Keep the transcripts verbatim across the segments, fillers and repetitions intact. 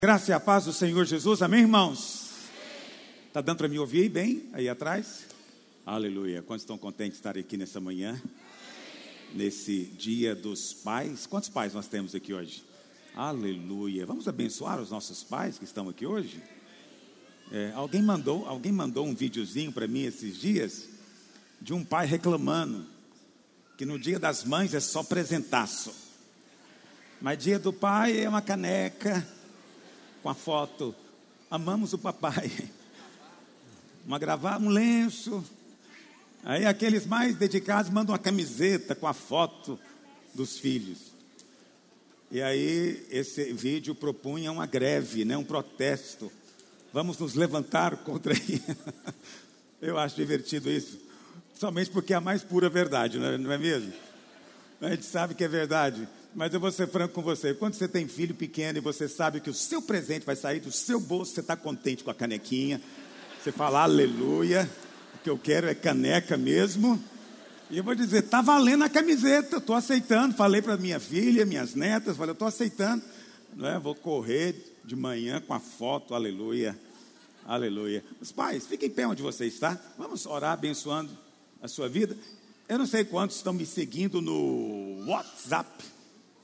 Graça e a paz do Senhor Jesus, amém, irmãos? Está dando para me ouvir bem aí atrás? Aleluia. Quantos estão contentes de estar aqui nessa manhã? Nesse dia dos pais? Quantos pais nós temos aqui hoje? Aleluia. Vamos abençoar os nossos pais que estão aqui hoje? É, alguém mandou, alguém mandou um videozinho para mim esses dias de um pai reclamando que no dia das mães é só presentaço, mas dia do pai é uma caneca com a foto, amamos o papai, uma gravata, um lenço. Aí aqueles mais dedicados mandam uma camiseta com a foto dos filhos. E aí esse vídeo propunha uma greve, né, um protesto. Vamos nos levantar contra isso. Eu acho divertido isso, somente porque é a mais pura verdade, não é mesmo? A gente sabe que é verdade. Mas eu vou ser franco com você. Quando você tem filho pequeno e você sabe que o seu presente vai sair do seu bolso, você está contente com a canequinha. Você fala, aleluia, o que eu quero é caneca mesmo. E eu vou dizer, está valendo a camiseta, estou aceitando. Falei para minha filha, minhas netas, falei, eu estou aceitando. Não é? Vou correr de manhã com a foto, aleluia, aleluia. Os pais, fiquem em pé onde você está. Vamos orar abençoando a sua vida. Eu não sei quantos estão me seguindo no WhatsApp.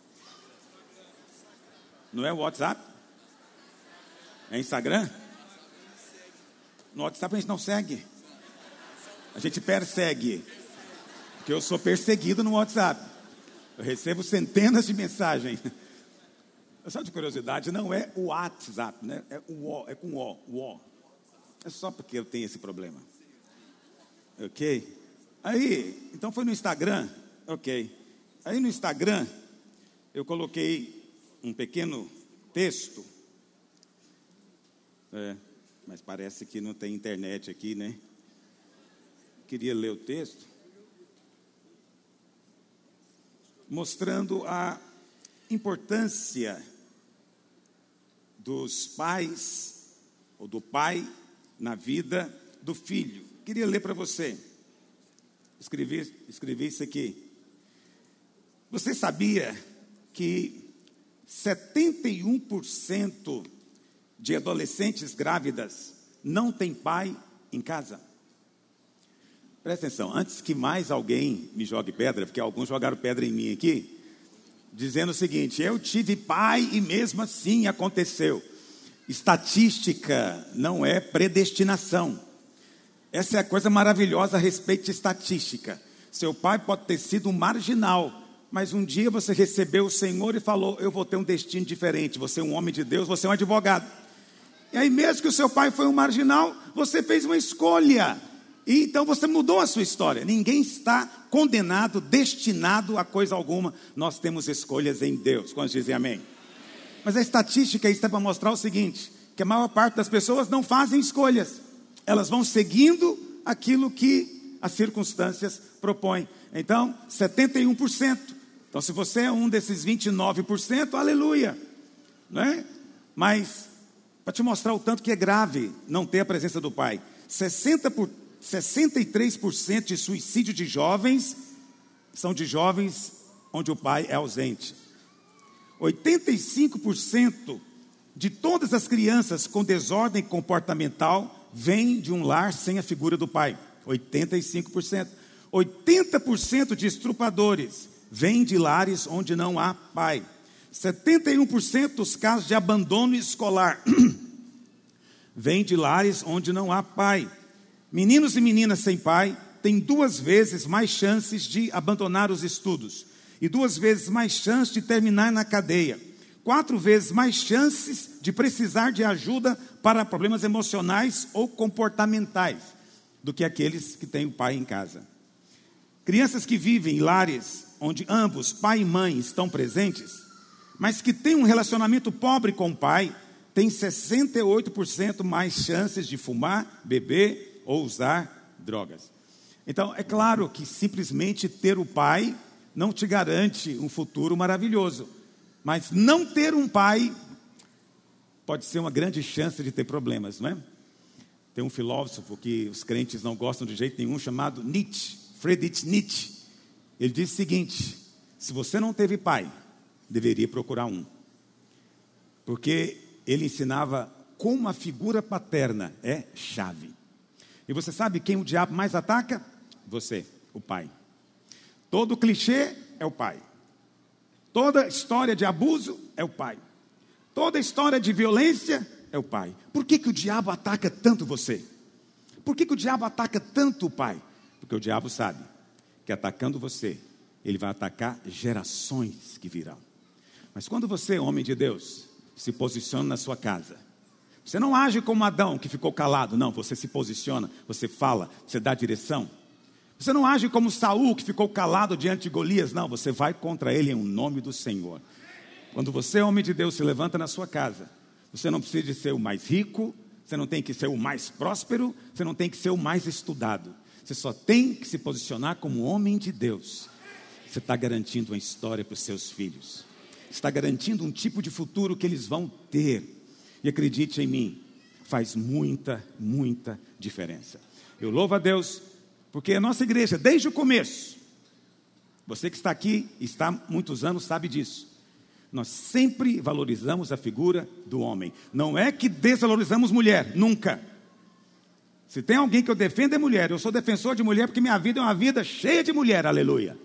Não é o WhatsApp? É Instagram? No WhatsApp a gente não segue. A gente persegue. Porque eu sou perseguido no WhatsApp. Eu recebo centenas de mensagens. Só de curiosidade, não é o WhatsApp, né? É o O, é com O, o O. É só porque eu tenho esse problema. Ok? Aí, então foi no Instagram. Ok. Aí no Instagram, eu coloquei um pequeno texto, é, mas parece que não tem internet aqui, né? Queria ler o texto, mostrando a importância dos pais, ou do pai, na vida do filho. Queria ler para você, escrevi, escrevi isso aqui. Você sabia que setenta e um por cento de adolescentes grávidas não tem pai em casa? Presta atenção, antes que mais alguém me jogue pedra, porque alguns jogaram pedra em mim aqui, dizendo o seguinte, eu tive pai e mesmo assim aconteceu. Estatística não é predestinação. Essa é a coisa maravilhosa a respeito de estatística. Seu pai pode ter sido um marginal, mas um dia você recebeu o Senhor e falou, eu vou ter um destino diferente, você é um homem de Deus, você é um advogado. E aí mesmo que o seu pai foi um marginal, você fez uma escolha, e então você mudou a sua história. Ninguém está condenado, destinado a coisa alguma, nós temos escolhas em Deus. Quantos dizem amém? Mas a estatística está para mostrar o seguinte, que a maior parte das pessoas não fazem escolhas, elas vão seguindo aquilo que as circunstâncias propõem. Então, setenta e um por cento. Então, se você é um desses vinte e nove por cento, aleluia, não é? Mas, para te mostrar o tanto que é grave não ter a presença do pai, sessenta por, sessenta e três por cento de suicídio de jovens são de jovens onde o pai é ausente. oitenta e cinco por cento de todas as crianças com desordem comportamental vêm de um lar sem a figura do pai. oitenta e cinco por cento. oitenta por cento de estupradores vêm de lares onde não há pai. setenta e um por cento dos casos de abandono escolar vêm de lares onde não há pai. Meninos e meninas sem pai têm duas vezes mais chances de abandonar os estudos e duas vezes mais chances de terminar na cadeia. Quatro vezes mais chances de precisar de ajuda para problemas emocionais ou comportamentais do que aqueles que têm o pai em casa. Crianças que vivem em lares onde ambos, pai e mãe, estão presentes, mas que têm um relacionamento pobre com o pai, têm sessenta e oito por cento mais chances de fumar, beber ou usar drogas. Então, é claro que simplesmente ter o pai não te garante um futuro maravilhoso, mas não ter um pai pode ser uma grande chance de ter problemas, não é? Tem um filósofo que os crentes não gostam de jeito nenhum, chamado Nietzsche, Friedrich Nietzsche. Ele diz o seguinte, se você não teve pai, deveria procurar um. Porque ele ensinava como a figura paterna é chave. E você sabe quem o diabo mais ataca? Você, o pai. Todo clichê é o pai. Toda história de abuso é o pai. Toda história de violência é o pai. Por que que o diabo ataca tanto você? Por que que o diabo ataca tanto o pai? Porque o diabo sabe que atacando você, ele vai atacar gerações que virão. Mas quando você, homem de Deus, se posiciona na sua casa, você não age como Adão, que ficou calado. Não, você se posiciona, você fala, você dá direção. Você não age como Saul, que ficou calado diante de Golias. Não, você vai contra ele em um nome do Senhor. Quando você, homem de Deus, se levanta na sua casa, você não precisa de ser o mais rico, você não tem que ser o mais próspero, você não tem que ser o mais estudado. Você só tem que se posicionar como homem de Deus. Você está garantindo uma história para os seus filhos. Você está garantindo um tipo de futuro que eles vão ter. E acredite em mim, faz muita, muita diferença. Eu louvo a Deus, porque a nossa igreja, desde o começo, você que está aqui, está há muitos anos, sabe disso. Nós sempre valorizamos a figura do homem. Não é que desvalorizamos mulher, nunca. Se tem alguém que eu defendo é mulher. Eu sou defensor de mulher porque minha vida é uma vida cheia de mulher, aleluia.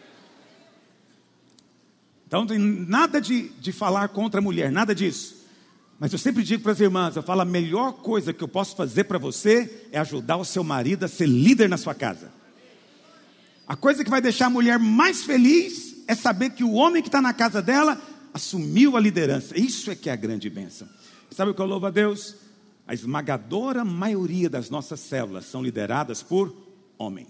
Então não tem nada de, de falar contra a mulher, nada disso. Mas eu sempre digo para as irmãs, eu falo, a melhor coisa que eu posso fazer para você é ajudar o seu marido a ser líder na sua casa. A coisa que vai deixar a mulher mais feliz é saber que o homem que está na casa dela assumiu a liderança. Isso é que é a grande bênção. Sabe o que eu louvo a Deus? A esmagadora maioria das nossas células são lideradas por homens.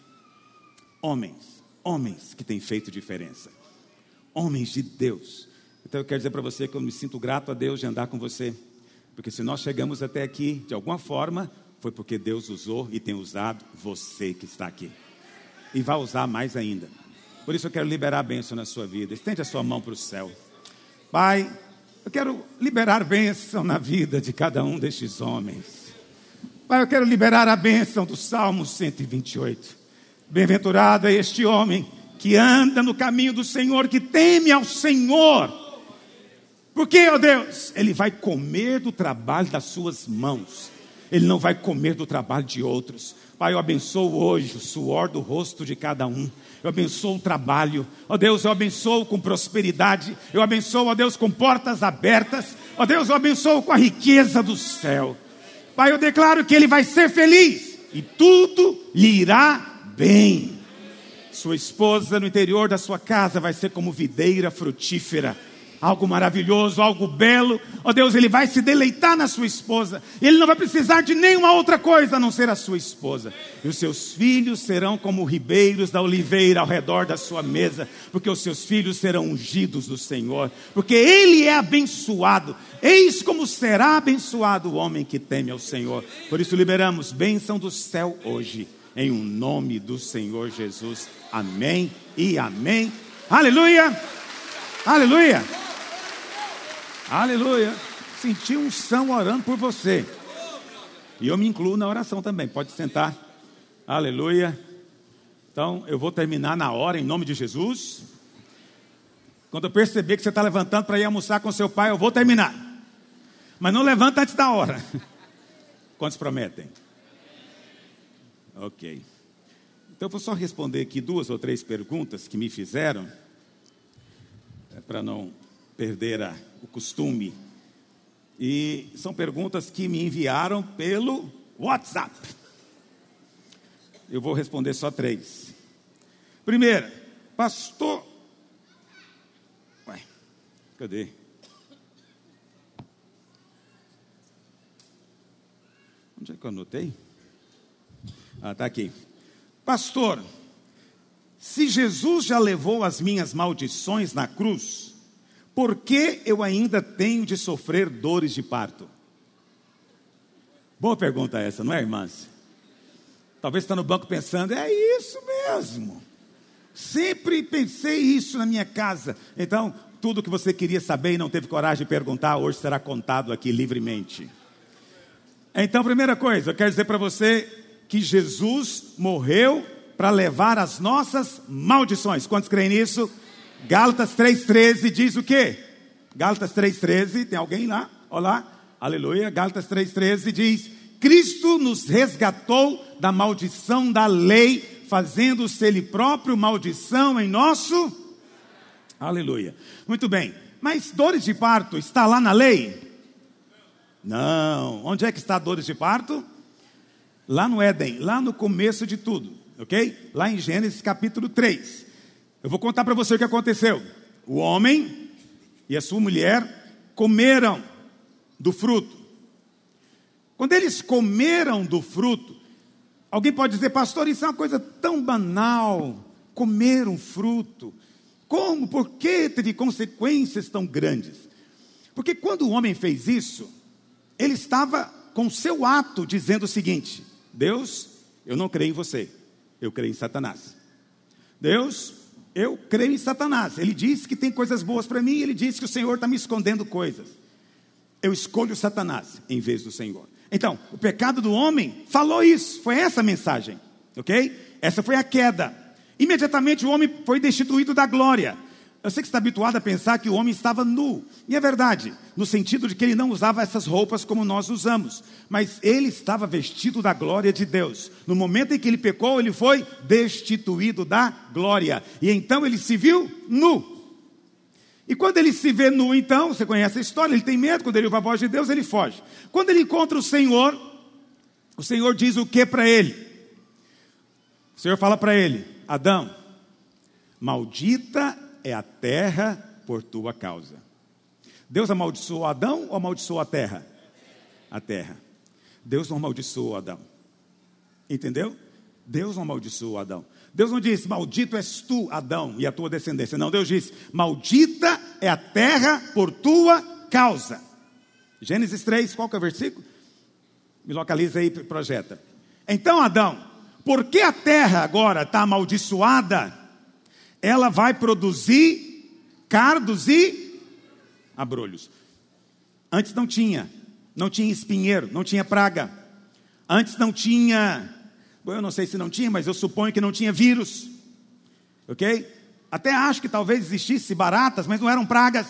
Homens, homens que têm feito diferença. Homens de Deus. Então eu quero dizer para você que eu me sinto grato a Deus de andar com você. Porque se nós chegamos até aqui, de alguma forma, foi porque Deus usou e tem usado você que está aqui. E vai usar mais ainda. Por isso eu quero liberar a bênção na sua vida. Estende a sua mão para o céu. Pai, eu quero liberar bênção na vida de cada um destes homens. Pai, eu quero liberar a bênção do Salmo cento e vinte e oito. Bem-aventurado é este homem que anda no caminho do Senhor, que teme ao Senhor. Por quê, ó Deus? Ele vai comer do trabalho das suas mãos. Ele não vai comer do trabalho de outros. Pai, eu abençoo hoje o suor do rosto de cada um. Eu abençoo o trabalho. Ó Deus, eu abençoo com prosperidade. Eu abençoo, ó Deus, com portas abertas. Ó Deus, eu abençoo com a riqueza do céu. Pai, eu declaro que ele vai ser feliz. E tudo lhe irá bem. Sua esposa no interior da sua casa vai ser como videira frutífera. Algo maravilhoso, algo belo. Ó Deus, ele vai se deleitar na sua esposa. Ele não vai precisar de nenhuma outra coisa a não ser a sua esposa. E os seus filhos serão como ribeiros da oliveira ao redor da sua mesa. Porque os seus filhos serão ungidos do Senhor. Porque ele é abençoado. Eis como será abençoado o homem que teme ao Senhor. Por isso liberamos bênção do céu hoje. Em um nome do Senhor Jesus. Amém e amém. Aleluia. Aleluia. Aleluia. Senti um unção orando por você. E eu me incluo na oração também. Pode sentar. Aleluia. Então eu vou terminar na hora em nome de Jesus. Quando eu perceber que você está levantando para ir almoçar com seu pai, eu vou terminar. Mas não levanta antes da hora. Quantos prometem? Ok. Então eu vou só responder aqui duas ou três perguntas que me fizeram, para não perder a, o costume. E são perguntas que me enviaram pelo WhatsApp. Eu vou responder só três. Primeira, pastor... Ué, cadê? Onde é que eu anotei? Ah, está aqui. Pastor, se Jesus já levou as minhas maldições na cruz, por que eu ainda tenho de sofrer dores de parto? Boa pergunta essa, não é, irmãs? Talvez você está no banco pensando, é isso mesmo. Sempre pensei isso na minha casa. Então, tudo que você queria saber e não teve coragem de perguntar, hoje será contado aqui livremente. Então, primeira coisa, eu quero dizer para você que Jesus morreu para levar as nossas maldições. Quantos creem nisso? Gálatas três, treze diz o quê? Gálatas três, treze, tem alguém lá? Olha lá, aleluia, Gálatas três, treze diz: Cristo nos resgatou da maldição da lei, fazendo-se Ele próprio maldição em nosso... Aleluia. Muito bem, mas dores de parto está lá na lei? Não. Onde é que está dores de parto? Lá no Éden, lá no começo de tudo, ok? Lá em Gênesis capítulo três. Eu vou contar para você o que aconteceu. O homem e a sua mulher comeram do fruto. Quando eles comeram do fruto, alguém pode dizer: pastor, isso é uma coisa tão banal, comer um fruto. Como? Por que teve consequências tão grandes? Porque quando o homem fez isso, ele estava com seu ato dizendo o seguinte: Deus, eu não creio em você, eu creio em Satanás. Deus, eu creio em Satanás. Ele diz que tem coisas boas para mim, ele diz que o Senhor está me escondendo coisas. Eu escolho Satanás em vez do Senhor. Então, o pecado do homem falou isso, foi essa a mensagem, ok? Essa foi a queda. Imediatamente o homem foi destituído da glória. Eu sei que você está habituado a pensar que o homem estava nu, e é verdade, no sentido de que ele não usava essas roupas como nós usamos, mas ele estava vestido da glória de Deus. No momento em que ele pecou, ele foi destituído da glória, e então ele se viu nu. E quando ele se vê nu, então, você conhece a história, ele tem medo. Quando ele ouve a voz de Deus, ele foge. Quando ele encontra o Senhor, o Senhor diz o que para ele? O Senhor fala para ele: Adão, maldita é a terra por tua causa. Deus amaldiçoou Adão ou amaldiçoou a terra? A terra. Deus não amaldiçoou Adão. Entendeu? Deus não amaldiçoou Adão. Deus não disse: maldito és tu, Adão, e a tua descendência. Não, Deus disse: maldita é a terra por tua causa. Gênesis três, qual que é o versículo? Me localiza aí, projeta. Então, Adão, porque a terra agora está amaldiçoada, ela vai produzir cardos e abrolhos. Antes não tinha, não tinha espinheiro, não tinha praga. Antes não tinha... Bom, eu não sei se não tinha, mas eu suponho que não tinha vírus, ok? Até acho que talvez existisse baratas, mas não eram pragas.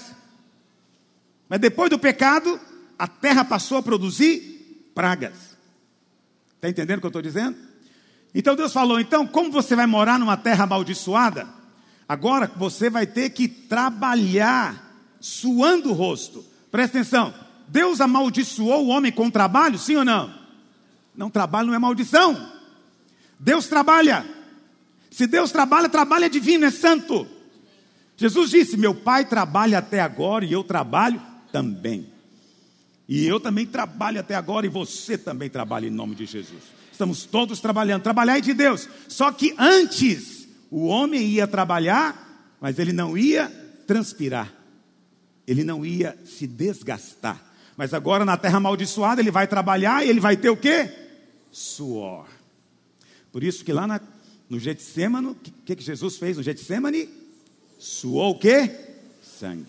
Mas depois do pecado, a terra passou a produzir pragas. Está entendendo o que eu estou dizendo? Então Deus falou: então, como você vai morar numa terra amaldiçoada, agora você vai ter que trabalhar, suando o rosto. Presta atenção, Deus amaldiçoou o homem com trabalho, sim ou não? Não, trabalho não é maldição. Deus trabalha. Se Deus trabalha, trabalho é divino, é santo. Jesus disse: meu pai trabalha até agora e eu trabalho também. E eu também trabalho até agora e você também trabalha, em nome de Jesus. Estamos todos trabalhando, trabalhar é de Deus. Só que antes, o homem ia trabalhar, mas ele não ia transpirar. Ele não ia se desgastar. Mas agora na terra amaldiçoada, ele vai trabalhar e ele vai ter o quê? Suor. Por isso que lá na, no Getsêmano, o que, que Jesus fez no Getsêmane? Suou o quê? Sangue.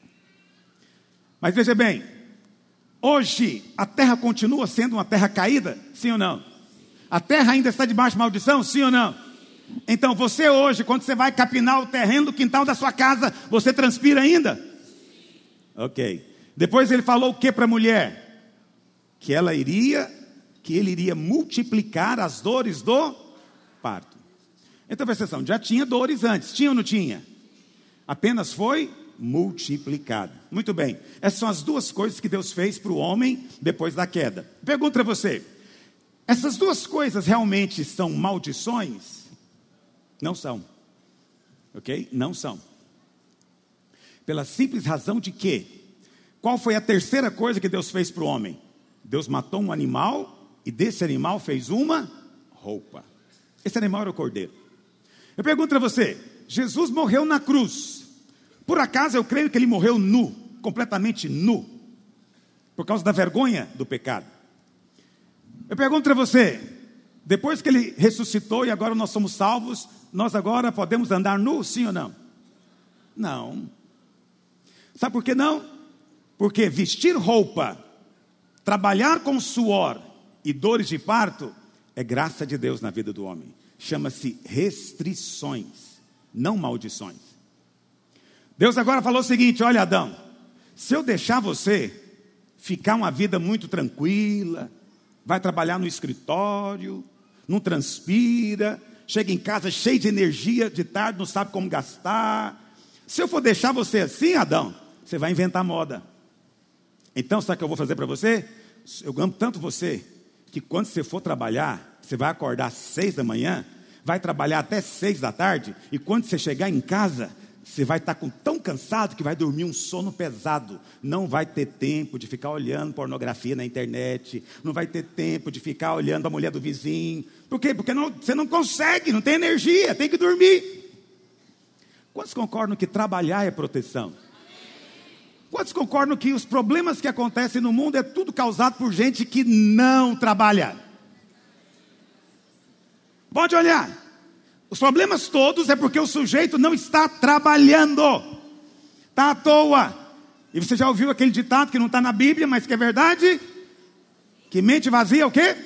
Mas veja bem, hoje a terra continua sendo uma terra caída? Sim ou não? A terra ainda está debaixo de maldição? Sim ou não? Então você hoje, quando você vai capinar o terreno do quintal da sua casa, você transpira ainda? Ok. Depois ele falou o que para a mulher? Que ela iria... que ele iria multiplicar as dores do parto. Então, presta atenção, já tinha dores antes, tinha ou não tinha? Apenas foi multiplicado. Muito bem, essas são as duas coisas que Deus fez para o homem depois da queda. Pergunto para você, essas duas coisas realmente são maldições? Não são. Ok? Não são. Pela simples razão de que, qual foi a terceira coisa que Deus fez para o homem? Deus matou um animal e desse animal fez uma roupa. Esse animal era o cordeiro. Eu pergunto para você, Jesus morreu na cruz. Por acaso eu creio que ele morreu nu, completamente nu, por causa da vergonha do pecado. Eu pergunto para você, depois que ele ressuscitou e agora nós somos salvos, nós agora podemos andar nu, sim ou não? Não. Sabe por que não? Porque vestir roupa, trabalhar com suor e dores de parto é graça de Deus na vida do homem. Chama-se restrições, não maldições. Deus agora falou o seguinte: olha, Adão, se eu deixar você ficar uma vida muito tranquila, vai trabalhar no escritório, não transpira, chega em casa cheio de energia, de tarde não sabe como gastar. Se eu for deixar você assim, Adão, você vai inventar moda. Então, sabe o que eu vou fazer para você? Eu amo tanto você, que quando você for trabalhar, você vai acordar às seis da manhã, vai trabalhar até seis da tarde, e quando você chegar em casa, você vai estar com, tão cansado que vai dormir um sono pesado. Não vai ter tempo de ficar olhando pornografia na internet, não vai ter tempo de ficar olhando a mulher do vizinho. Por quê? Porque não, você não consegue, não tem energia, tem que dormir. Quantos concordam que trabalhar é proteção? Quantos concordam que os problemas que acontecem no mundo é tudo causado por gente que não trabalha? Pode olhar. Os problemas todos é porque o sujeito não está trabalhando. Está à toa. E você já ouviu aquele ditado que não está na Bíblia, mas que é verdade? Que mente vazia é o quê?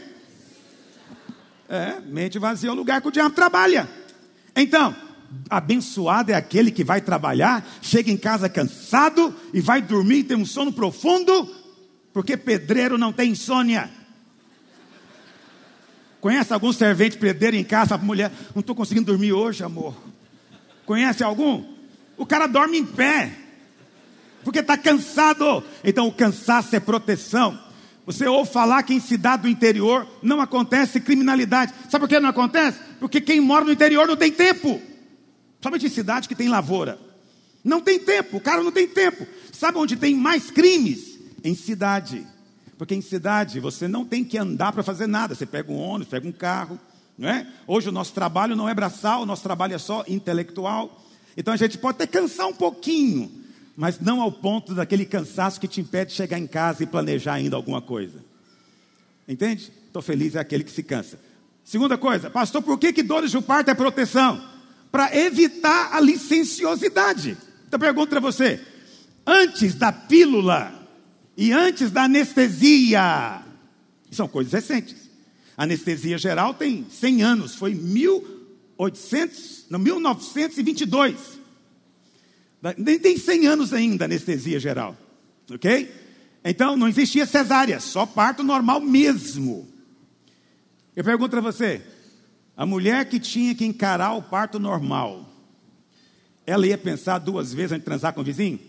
É, mente vazia é o lugar que o diabo trabalha. Então, abençoado é aquele que vai trabalhar, chega em casa cansado e vai dormir e tem um sono profundo, porque pedreiro não tem insônia. Conhece algum servente pedreiro em casa, a mulher, não estou conseguindo dormir hoje, amor. Conhece algum? O cara dorme em pé, porque está cansado. Então o cansaço é proteção. Você ouve falar que em cidade do interior não acontece criminalidade. Sabe por que não acontece? Porque quem mora no interior não tem tempo. Somente em cidade que tem lavoura. Não tem tempo, o cara não tem tempo. Sabe onde tem mais crimes? Em cidade. Porque em cidade você não tem que andar para fazer nada. Você pega um ônibus, pega um carro, não é? Hoje o nosso trabalho não é braçal, o nosso trabalho é só intelectual. Então a gente pode até cansar um pouquinho, mas não ao ponto daquele cansaço que te impede de chegar em casa e planejar ainda alguma coisa. Entende? Estou feliz é aquele que se cansa. Segunda coisa, pastor, por que que dores de parto é proteção? Para evitar a licenciosidade. Então eu pergunto para você, antes da pílula e antes da anestesia, são coisas recentes. A anestesia geral tem cem anos, foi mil e oitocentos, não, mil novecentos e vinte e dois. Nem tem cem anos ainda a anestesia geral, ok? Então não existia cesárea, só parto normal mesmo. Eu pergunto para você, a mulher que tinha que encarar o parto normal, ela ia pensar duas vezes antes de transar com o vizinho?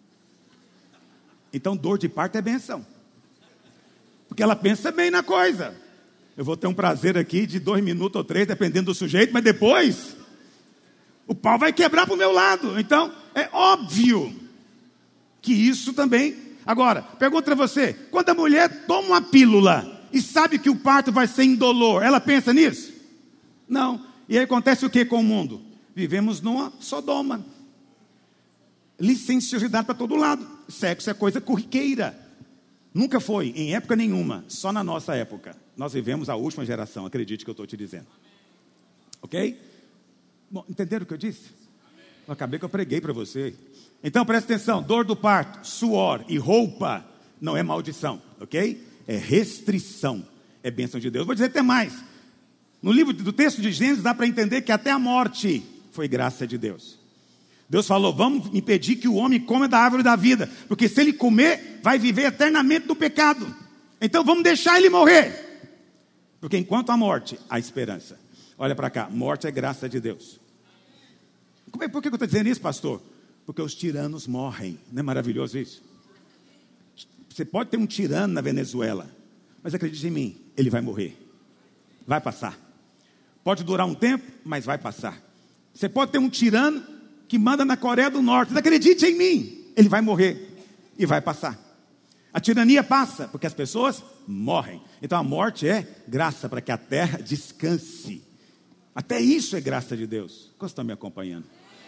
Então dor de parto é benção, porque ela pensa bem na coisa. Eu vou ter um prazer aqui de dois minutos ou três, dependendo do sujeito, mas depois o pau vai quebrar para o meu lado. Então é óbvio que isso também. Agora, pergunto para você, quando a mulher toma uma pílula e sabe que o parto vai ser indolor, ela pensa nisso? Não. E aí acontece o que com o mundo? Vivemos numa Sodoma. Licenciosidade para todo lado. Sexo é coisa corriqueira. Nunca foi, em época nenhuma, só na nossa época. Nós vivemos a última geração, acredite que eu estou te dizendo. Ok? Bom, entenderam o que eu disse? Eu acabei que eu preguei para você. Então presta atenção, dor do parto, suor e roupa não é maldição, ok? É restrição, é bênção de Deus. Vou dizer até mais. No livro do texto de Gênesis dá para entender que até a morte foi graça de Deus. Deus falou, vamos impedir que o homem coma da árvore da vida, porque se ele comer, vai viver eternamente no pecado. Então vamos deixar ele morrer, porque enquanto há morte, há esperança. Olha para cá, morte é graça de Deus. Por que eu estou dizendo isso, pastor? Porque os tiranos morrem. Não é maravilhoso isso? Você pode ter um tirano na Venezuela, mas acredite em mim, ele vai morrer. Vai passar. Pode durar um tempo, mas vai passar. Você pode ter um tirano que manda na Coreia do Norte, mas acredite em mim, ele vai morrer e vai passar. A tirania passa, porque as pessoas morrem. Então a morte é graça para que a terra descanse. Até isso é graça de Deus. Quantos estão me acompanhando?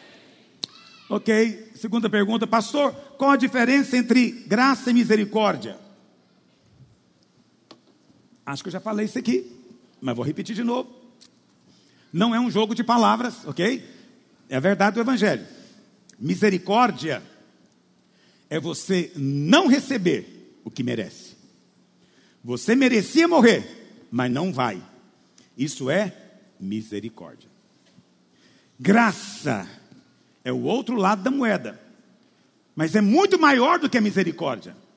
Ok, segunda pergunta, pastor, qual a diferença entre graça e misericórdia? Acho que eu já falei isso aqui, mas vou repetir de novo. Não é um jogo de palavras, ok? É a verdade do evangelho. Misericórdia é você não receber o que merece. Você merecia morrer, mas não vai. Isso é misericórdia. Graça é o outro lado da moeda, mas é muito maior do que a misericórdia.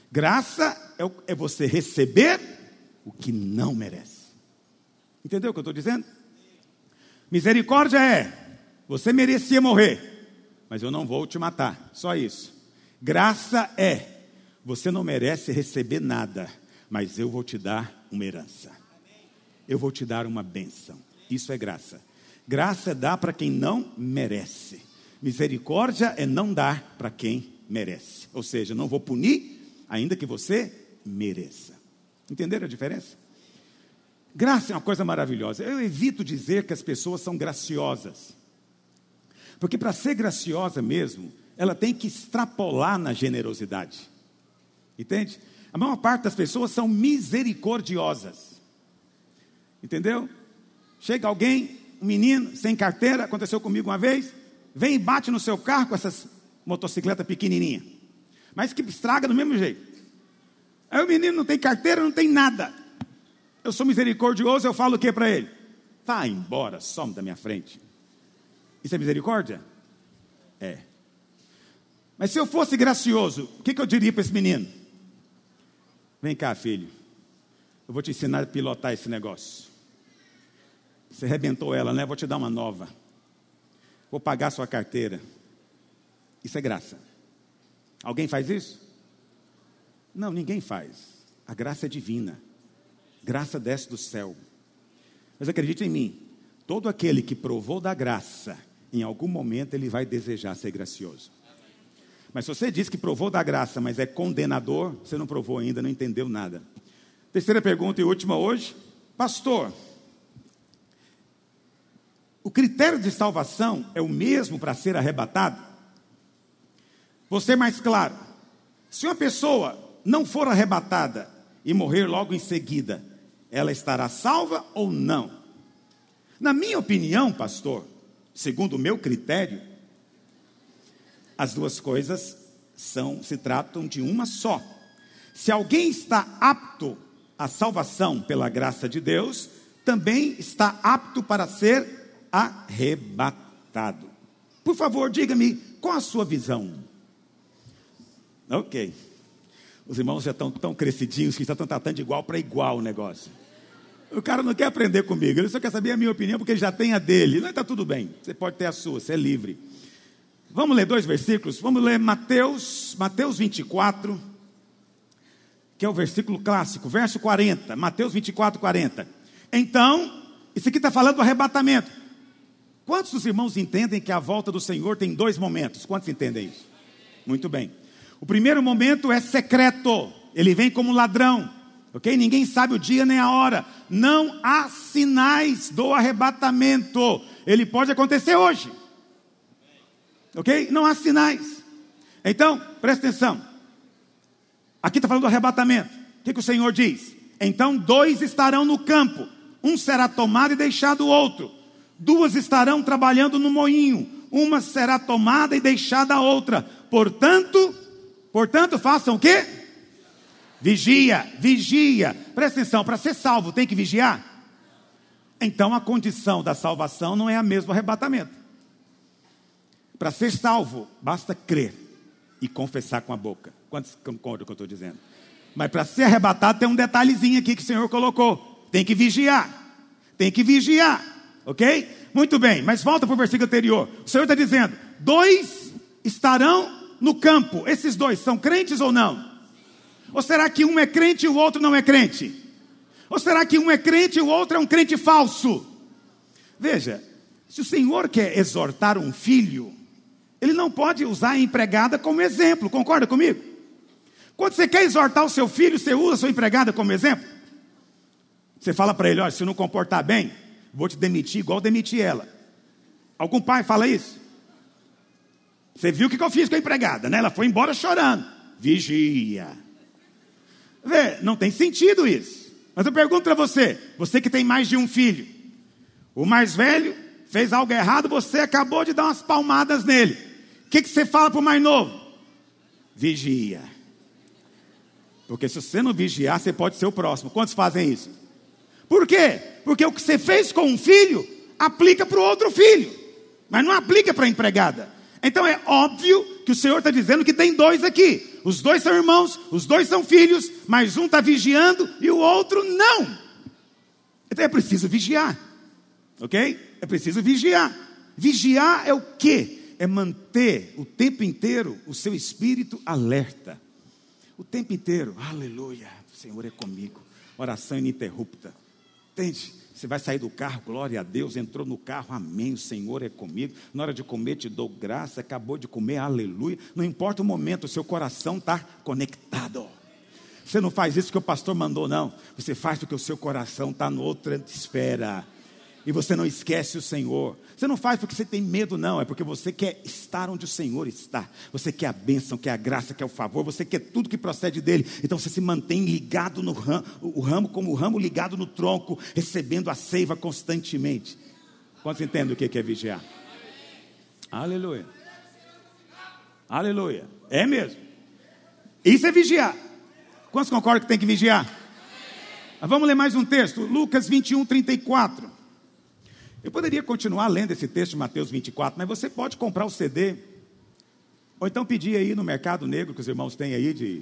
Graça é, é você receber o que não merece. Entendeu o que eu estou dizendo? Misericórdia é, você merecia morrer, mas eu não vou te matar, só isso. Graça é, você não merece receber nada, mas eu vou te dar uma herança. Eu vou te dar uma bênção. Isso é graça. Graça é dar para quem não merece. Misericórdia é não dar para quem merece. Ou seja, não vou punir, ainda que você mereça. Entenderam a diferença? Graça é uma coisa maravilhosa. Eu evito dizer que as pessoas são graciosas. Porque para ser graciosa mesmo, ela tem que extrapolar na generosidade. Entende? A maior parte das pessoas são misericordiosas. Entendeu? Chega alguém, um menino sem carteira, aconteceu comigo uma vez, vem e bate no seu carro com essas motocicletas pequenininhas, mas que estraga do mesmo jeito. Aí o menino não tem carteira, não tem nada. Eu sou misericordioso, eu falo o que para ele? Vai embora, some da minha frente. Isso é misericórdia? É. Mas se eu fosse gracioso, o que, que eu diria para esse menino? Vem cá, filho, eu vou te ensinar a pilotar esse negócio. Você arrebentou ela, né? Vou te dar uma nova. Vou pagar sua carteira. Isso é graça. Alguém faz isso? Não, ninguém faz. A graça é divina. Graça desce do céu. Mas acredite em mim, todo aquele que provou da graça, em algum momento ele vai desejar ser gracioso. Mas se você diz que provou da graça, mas é condenador, você não provou ainda, não entendeu nada. Terceira pergunta e última hoje. Pastor, o critério de salvação é o mesmo para ser arrebatado? Vou ser mais claro. Se uma pessoa não for arrebatada e morrer logo em seguida, ela estará salva ou não? Na minha opinião, pastor, segundo o meu critério, as duas coisas são, se tratam de uma só. Se alguém está apto à salvação pela graça de Deus, também está apto para ser arrebatado. Por favor, diga-me, qual a sua visão? Ok. Os irmãos já estão tão crescidinhos que já estão tratando de igual para igual o negócio. O cara não quer aprender comigo, ele só quer saber a minha opinião, porque ele já tem a dele. Não, está tudo bem, você pode ter a sua, você é livre. Vamos ler dois versículos? Vamos ler Mateus, Mateus vinte e quatro, que é o versículo clássico, verso quarenta. Mateus vinte e quatro, quarenta. Então, isso aqui está falando do arrebatamento. Quantos dos irmãos entendem que a volta do Senhor tem dois momentos? Quantos entendem isso? Muito bem. O primeiro momento é secreto. Ele vem como ladrão. Ok? Ninguém sabe o dia nem a hora. Não há sinais do arrebatamento. Ele pode acontecer hoje. Ok? Não há sinais. Então, presta atenção. Aqui está falando do arrebatamento. O que, que o Senhor diz? Então dois estarão no campo. Um será tomado e deixado o outro. Duas estarão trabalhando no moinho. Uma será tomada e deixada a outra. Portanto, portanto, façam o quê? Vigia, vigia. Presta atenção, para ser salvo tem que vigiar? Então a condição da salvação não é a mesma arrebatamento. Para ser salvo, basta crer e confessar com a boca. Quantos concordam com o que eu estou dizendo? Mas para ser arrebatado tem um detalhezinho aqui que o Senhor colocou. Tem que vigiar. Tem que vigiar. Ok? Muito bem, mas volta para o versículo anterior. O Senhor está dizendo, dois estarão no campo. Esses dois são crentes ou não? Ou será que um é crente e o outro não é crente? Ou será que um é crente e o outro é um crente falso? Veja, se o Senhor quer exortar um filho, ele não pode usar a empregada como exemplo, concorda comigo? Quando você quer exortar o seu filho, você usa a sua empregada como exemplo? Você fala para ele, olha, se não comportar bem, vou te demitir igual demiti ela. Algum pai fala isso? Você viu o que eu fiz com a empregada, né? Ela foi embora chorando. Vigia. Vê, não tem sentido isso. Mas eu pergunto para você, você que tem mais de um filho, o mais velho fez algo errado, você acabou de dar umas palmadas nele. O que, que você fala para o mais novo? Vigia. Porque se você não vigiar, você pode ser o próximo. Quantos fazem isso? Por quê? Porque o que você fez com um filho, aplica para o outro filho. Mas não aplica para a empregada. Então é óbvio que o Senhor está dizendo que tem dois aqui. os dois são irmãos, os dois são filhos, mas um está vigiando e o outro não. Então é preciso vigiar, ok? É preciso vigiar. Vigiar é o quê? É manter o tempo inteiro o seu espírito alerta. O tempo inteiro, aleluia, o Senhor é comigo. Oração ininterrupta. Entende? Você vai sair do carro, glória a Deus, entrou no carro, amém, o Senhor é comigo. Na hora de comer, te dou graça, acabou de comer, aleluia. Não importa o momento, o seu coração está conectado. Você não faz isso porque o pastor mandou, não. Você faz porque o seu coração está em outra esfera. E você não esquece o Senhor. Você não faz porque você tem medo, não. É porque você quer estar onde o Senhor está. Você quer a bênção, quer a graça, quer o favor. Você quer tudo que procede dele. Então você se mantém ligado no ramo, o ramo como o ramo ligado no tronco, recebendo a seiva constantemente. Quantos entendem o que é vigiar? Aleluia. Aleluia. É mesmo. Isso é vigiar. Quantos concordam que tem que vigiar? Mas vamos ler mais um texto. Lucas vinte e um, trinta e quatro. Eu poderia continuar lendo esse texto de Mateus vinte e quatro, mas você pode comprar o C D, ou então pedir aí no Mercado Negro, que os irmãos têm aí de...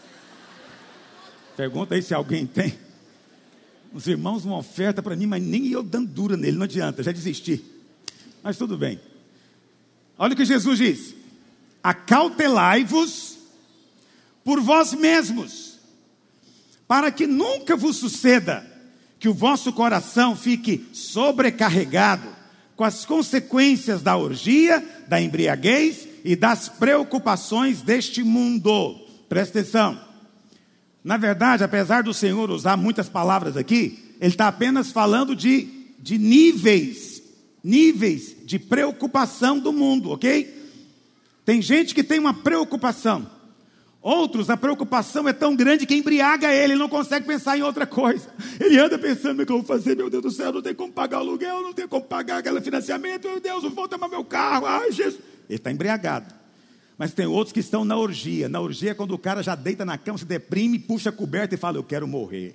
Pergunta aí se alguém tem. Os irmãos uma oferta para mim, mas nem eu dando dura nele, não adianta, já desisti. Mas tudo bem. Olha o que Jesus diz: acautelai-vos por vós mesmos, para que nunca vos suceda que o vosso coração fique sobrecarregado com as consequências da orgia, da embriaguez e das preocupações deste mundo. Presta atenção. Na verdade, apesar do Senhor usar muitas palavras aqui, Ele está apenas falando de, de níveis, níveis de preocupação do mundo, ok? Tem gente que tem uma preocupação. Outros, a preocupação é tão grande que embriaga ele, ele não consegue pensar em outra coisa. Ele anda pensando: o que eu vou fazer? Meu Deus do céu, não tem como pagar o aluguel, não tem como pagar aquele financiamento, meu Deus, eu vou tomar meu carro, ai Jesus. Ele está embriagado. Mas tem outros que estão na orgia. Na orgia é quando o cara já deita na cama, se deprime, puxa a coberta e fala: eu quero morrer.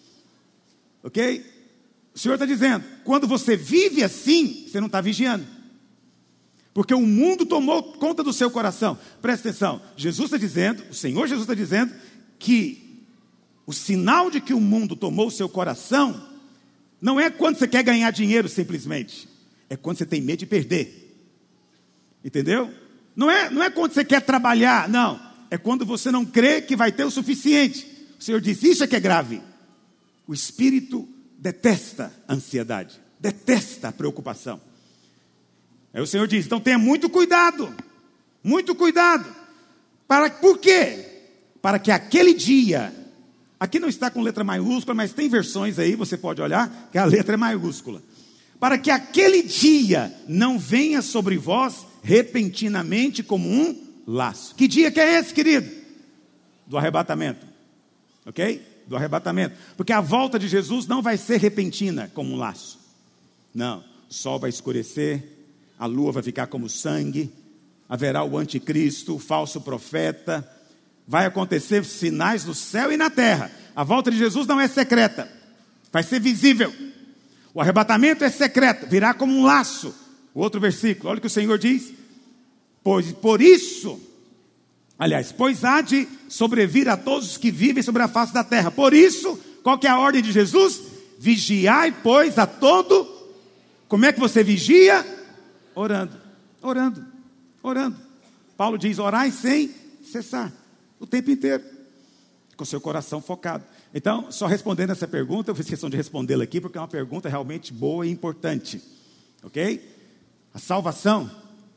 Ok? O Senhor está dizendo, quando você vive assim, você não está vigiando. Porque o mundo tomou conta do seu coração. Presta atenção, Jesus está dizendo, o Senhor Jesus está dizendo, que o sinal de que o mundo tomou o seu coração, não é quando você quer ganhar dinheiro simplesmente, é quando você tem medo de perder. Entendeu? Não é, não é quando você quer trabalhar, não. É quando você não crê que vai ter o suficiente. O Senhor diz, isso é que é grave. O espírito detesta a ansiedade, detesta a preocupação. Aí o Senhor diz, então tenha muito cuidado, muito cuidado. Para, por quê? Para que aquele dia, aqui não está com letra maiúscula, mas tem versões aí, você pode olhar, que a letra é maiúscula. Para que aquele dia não venha sobre vós repentinamente como um laço. Que dia que é esse, querido? Do arrebatamento, ok? Do arrebatamento. Porque a volta de Jesus não vai ser repentina como um laço. Não, o sol vai escurecer, a lua vai ficar como sangue, haverá o anticristo, o falso profeta, vai acontecer sinais no céu e na terra. A volta de Jesus não é secreta, vai ser visível. O arrebatamento é secreto, virá como um laço. O outro versículo, olha o que o Senhor diz: pois por isso, aliás, pois há de sobrevir a todos os que vivem sobre a face da terra. Por isso, qual que é a ordem de Jesus? Vigiai, pois, a todo. Como é que você vigia? Orando, orando, orando. Paulo diz, orai sem cessar, o tempo inteiro, com seu coração focado. Então, só respondendo essa pergunta, eu fiz questão de respondê-la aqui, porque é uma pergunta realmente boa e importante, ok? A salvação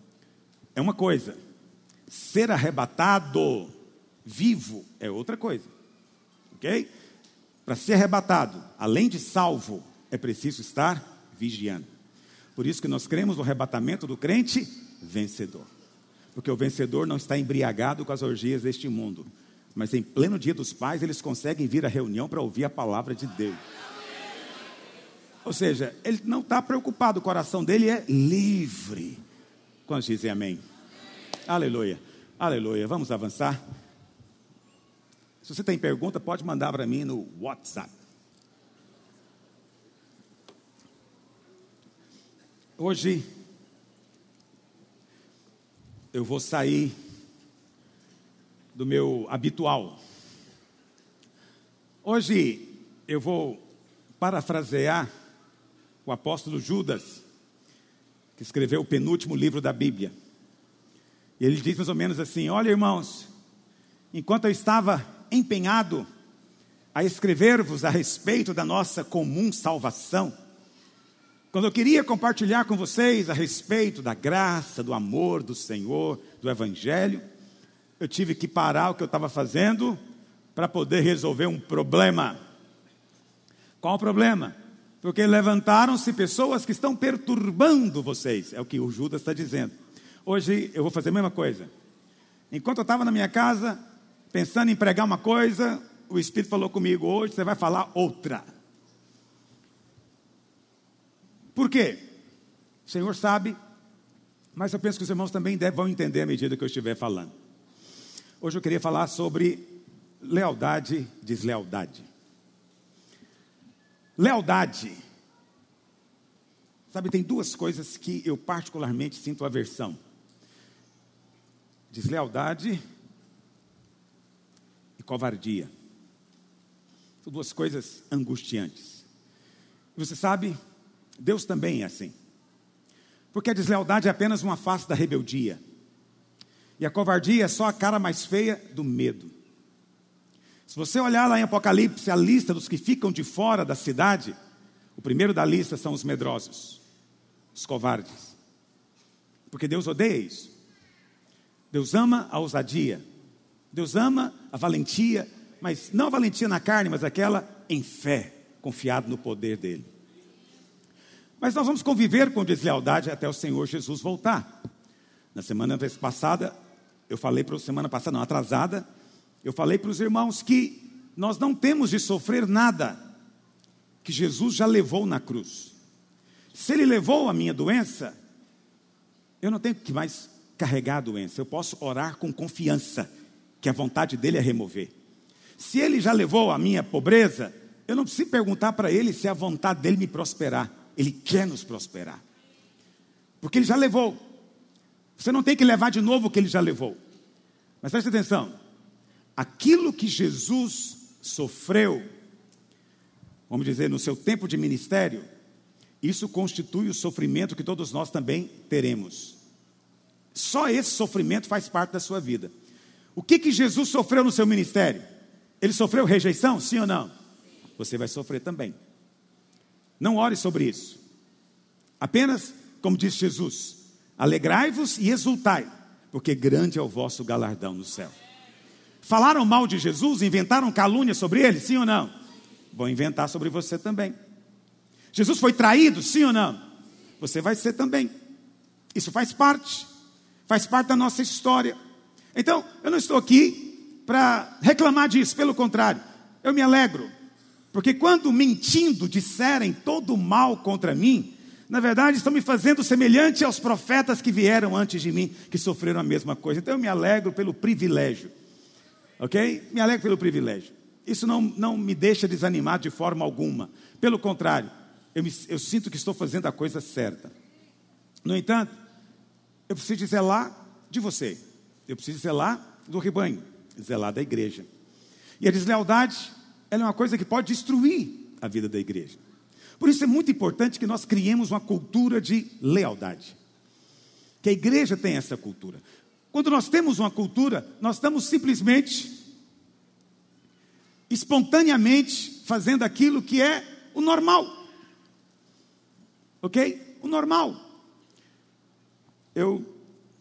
é uma coisa, ser arrebatado vivo é outra coisa, ok? Para ser arrebatado, além de salvo, é preciso estar vigiando. Por isso que nós cremos no arrebatamento do crente vencedor. Porque o vencedor não está embriagado com as orgias deste mundo, mas em pleno dia dos pais, eles conseguem vir à reunião para ouvir a palavra de Deus. Ou seja, ele não está preocupado, o coração dele é livre. Quantos dizem amém? Aleluia, aleluia. Vamos avançar. Se você tem pergunta, pode mandar para mim no WhatsApp. Hoje, eu vou sair do meu habitual. Hoje eu vou parafrasear o apóstolo Judas, que escreveu o penúltimo livro da Bíblia. E ele diz mais ou menos assim: olha, irmãos, enquanto eu estava empenhado a escrever-vos a respeito da nossa comum salvação, quando eu queria compartilhar com vocês a respeito da graça, do amor do Senhor, do Evangelho, eu tive que parar o que eu estava fazendo para poder resolver um problema. Qual o problema? Porque levantaram-se pessoas que estão perturbando vocês, é o que o Judas está dizendo. Hoje eu vou fazer a mesma coisa. Enquanto eu estava na minha casa, pensando em pregar uma coisa, o Espírito falou comigo: hoje você vai falar outra. Por quê? O Senhor sabe, mas eu penso que os irmãos também devem, vão entender à medida que eu estiver falando. Hoje eu queria falar sobre lealdade e deslealdade. Lealdade. Sabe, tem duas coisas que eu particularmente sinto aversão: deslealdade e covardia. São duas coisas angustiantes. E você sabe, Deus também é assim. Porque a deslealdade é apenas uma face da rebeldia. E a covardia é só a cara mais feia do medo. Se você olhar lá em Apocalipse, a lista dos que ficam de fora da cidade, o primeiro da lista são os medrosos, os covardes. Porque Deus odeia isso. Deus ama a ousadia. Deus ama a valentia, mas não a valentia na carne, mas aquela em fé, confiado no poder dele. Mas nós vamos conviver com deslealdade até o Senhor Jesus voltar. Na semana passada, eu falei para semana passada, não, atrasada, eu falei para os irmãos que nós não temos de sofrer nada que Jesus já levou na cruz. Se ele levou a minha doença, eu não tenho que mais carregar a doença. Eu posso orar com confiança que a vontade dele é remover. Se ele já levou a minha pobreza, eu não preciso perguntar para ele se é a vontade dele me prosperar. Ele quer nos prosperar, porque ele já levou. Você não tem que levar de novo o que ele já levou. Mas preste atenção: aquilo que Jesus sofreu, vamos dizer, no seu tempo de ministério, isso constitui o sofrimento que todos nós também teremos. Só esse sofrimento faz parte da sua vida. O que que Jesus sofreu no seu ministério? Ele sofreu rejeição, sim ou não? Você vai sofrer também. Não ore sobre isso. Apenas, como disse Jesus, alegrai-vos e exultai, porque grande é o vosso galardão no céu. Falaram mal de Jesus, inventaram calúnia sobre ele, sim ou não? Vão inventar sobre você também. Jesus foi traído, sim ou não? Você vai ser também. Isso faz parte, faz parte da nossa história. Então, eu não estou aqui para reclamar disso, pelo contrário, eu me alegro. Porque quando mentindo disserem todo o mal contra mim, na verdade estão me fazendo semelhante aos profetas que vieram antes de mim, que sofreram a mesma coisa. Então eu me alegro pelo privilégio, ok? Me alegro pelo privilégio. Isso não, não me deixa desanimado de forma alguma. Pelo contrário, eu, me, eu sinto que estou fazendo a coisa certa. No entanto, eu preciso zelar de você. Eu preciso zelar do rebanho, zelar da igreja. E a deslealdade, ela é uma coisa que pode destruir a vida da igreja. Por isso é muito importante que nós criemos uma cultura de lealdade. Que a igreja tenha essa cultura. Quando nós temos uma cultura, nós estamos simplesmente, espontaneamente, fazendo aquilo que é o normal. Ok? O normal. Eu...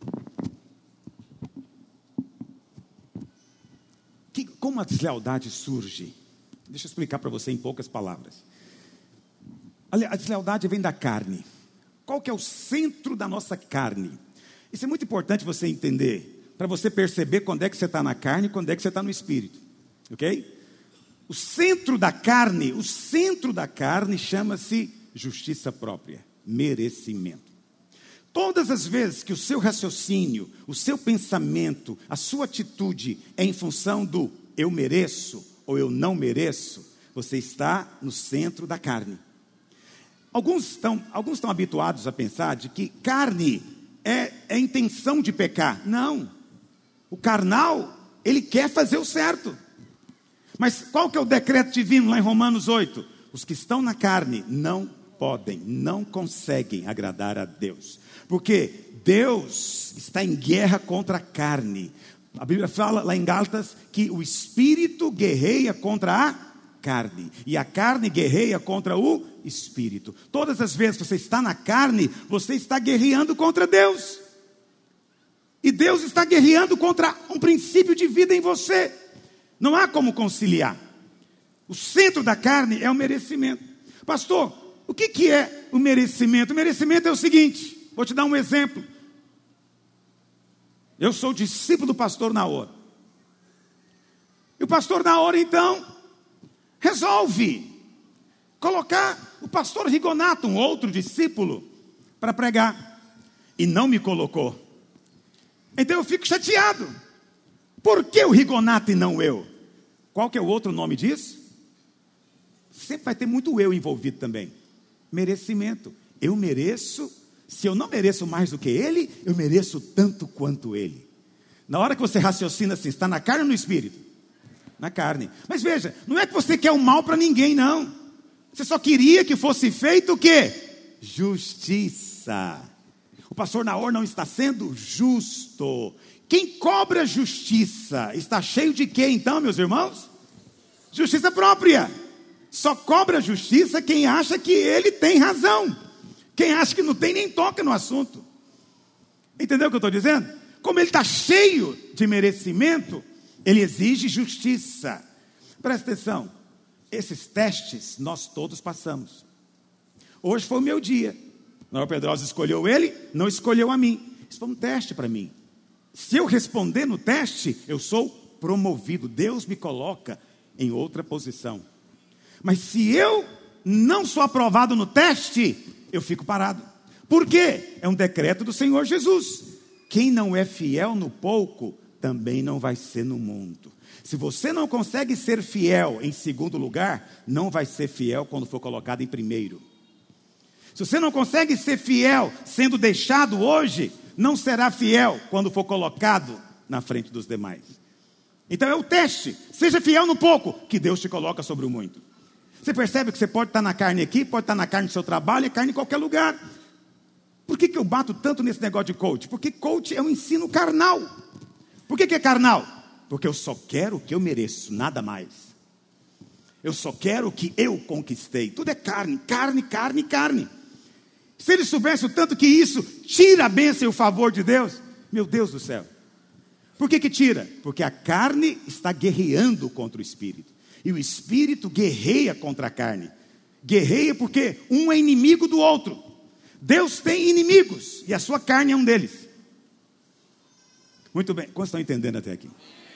Que, como a deslealdade surge? Deixa eu explicar para você em poucas palavras. A deslealdade vem da carne. Qual que é o centro da nossa carne? Isso é muito importante você entender, para você perceber quando é que você está na carne e quando é que você está no espírito. Ok? O centro da carne, o centro da carne chama-se justiça própria, merecimento. Todas as vezes que o seu raciocínio, o seu pensamento, a sua atitude é em função do eu mereço ou eu não mereço, você está no centro da carne. Alguns estão, alguns estão habituados a pensar de que carne é, é intenção de pecar. Não. O carnal ele quer fazer o certo. Mas qual que é o decreto divino lá em Romanos oito? Os que estão na carne não podem, não conseguem agradar a Deus. Porque Deus está em guerra contra a carne. A Bíblia fala lá em Gálatas que o espírito guerreia contra a carne. E a carne guerreia contra o espírito. Todas as vezes que você está na carne, você está guerreando contra Deus. E Deus está guerreando contra um princípio de vida em você. Não há como conciliar. O centro da carne é o merecimento. Pastor, o que, que é o merecimento? O merecimento é o seguinte, vou te dar um exemplo. Eu sou discípulo do pastor Naor. E o pastor Naor, então, resolve colocar o pastor Rigonato, um outro discípulo, para pregar. E não me colocou. Então eu fico chateado. Por que o Rigonato e não eu? Qual que é o outro nome disso? Sempre vai ter muito eu envolvido também. Merecimento. Eu mereço. Se eu não mereço mais do que ele, eu mereço tanto quanto ele. Na hora que você raciocina assim, está na carne ou no espírito? Na carne. Mas veja, não é que você quer o mal para ninguém, não. Você só queria que fosse feito o quê? Justiça. O pastor Naor não está sendo justo. Quem cobra justiça está cheio de quê então, meus irmãos? Justiça própria. Só cobra justiça quem acha que ele tem razão. Quem acha que não tem, nem toca no assunto. Entendeu o que eu estou dizendo? Como ele está cheio de merecimento, ele exige justiça. Presta atenção. Esses testes nós todos passamos. Hoje foi o meu dia. Naor Pedrosa escolheu ele, não escolheu a mim. Isso foi um teste para mim. Se eu responder no teste, eu sou promovido. Deus me coloca em outra posição. Mas se eu não sou aprovado no teste, eu fico parado. Por quê? É um decreto do Senhor Jesus. Quem não é fiel no pouco, também não vai ser no mundo. Se você não consegue ser fiel em segundo lugar, não vai ser fiel quando for colocado em primeiro. Se você não consegue ser fiel sendo deixado hoje, não será fiel quando for colocado na frente dos demais. Então é o teste. Seja fiel no pouco, que Deus te coloca sobre o muito. Você percebe que você pode estar na carne aqui, pode estar na carne do seu trabalho, é carne em qualquer lugar. Por que, que eu bato tanto nesse negócio de coach? Porque coach é um ensino carnal. Por que, que é carnal? Porque eu só quero o que eu mereço, nada mais. Eu só quero o que eu conquistei. Tudo é carne, carne, carne, carne. Se ele soubesse o tanto que isso tira a bênção e o favor de Deus, meu Deus do céu. Por que que tira? Porque a carne está guerreando contra o espírito. E o espírito guerreia contra a carne. Guerreia porque um é inimigo do outro. Deus tem inimigos e a sua carne é um deles. Muito bem, quantos estão entendendo até aqui?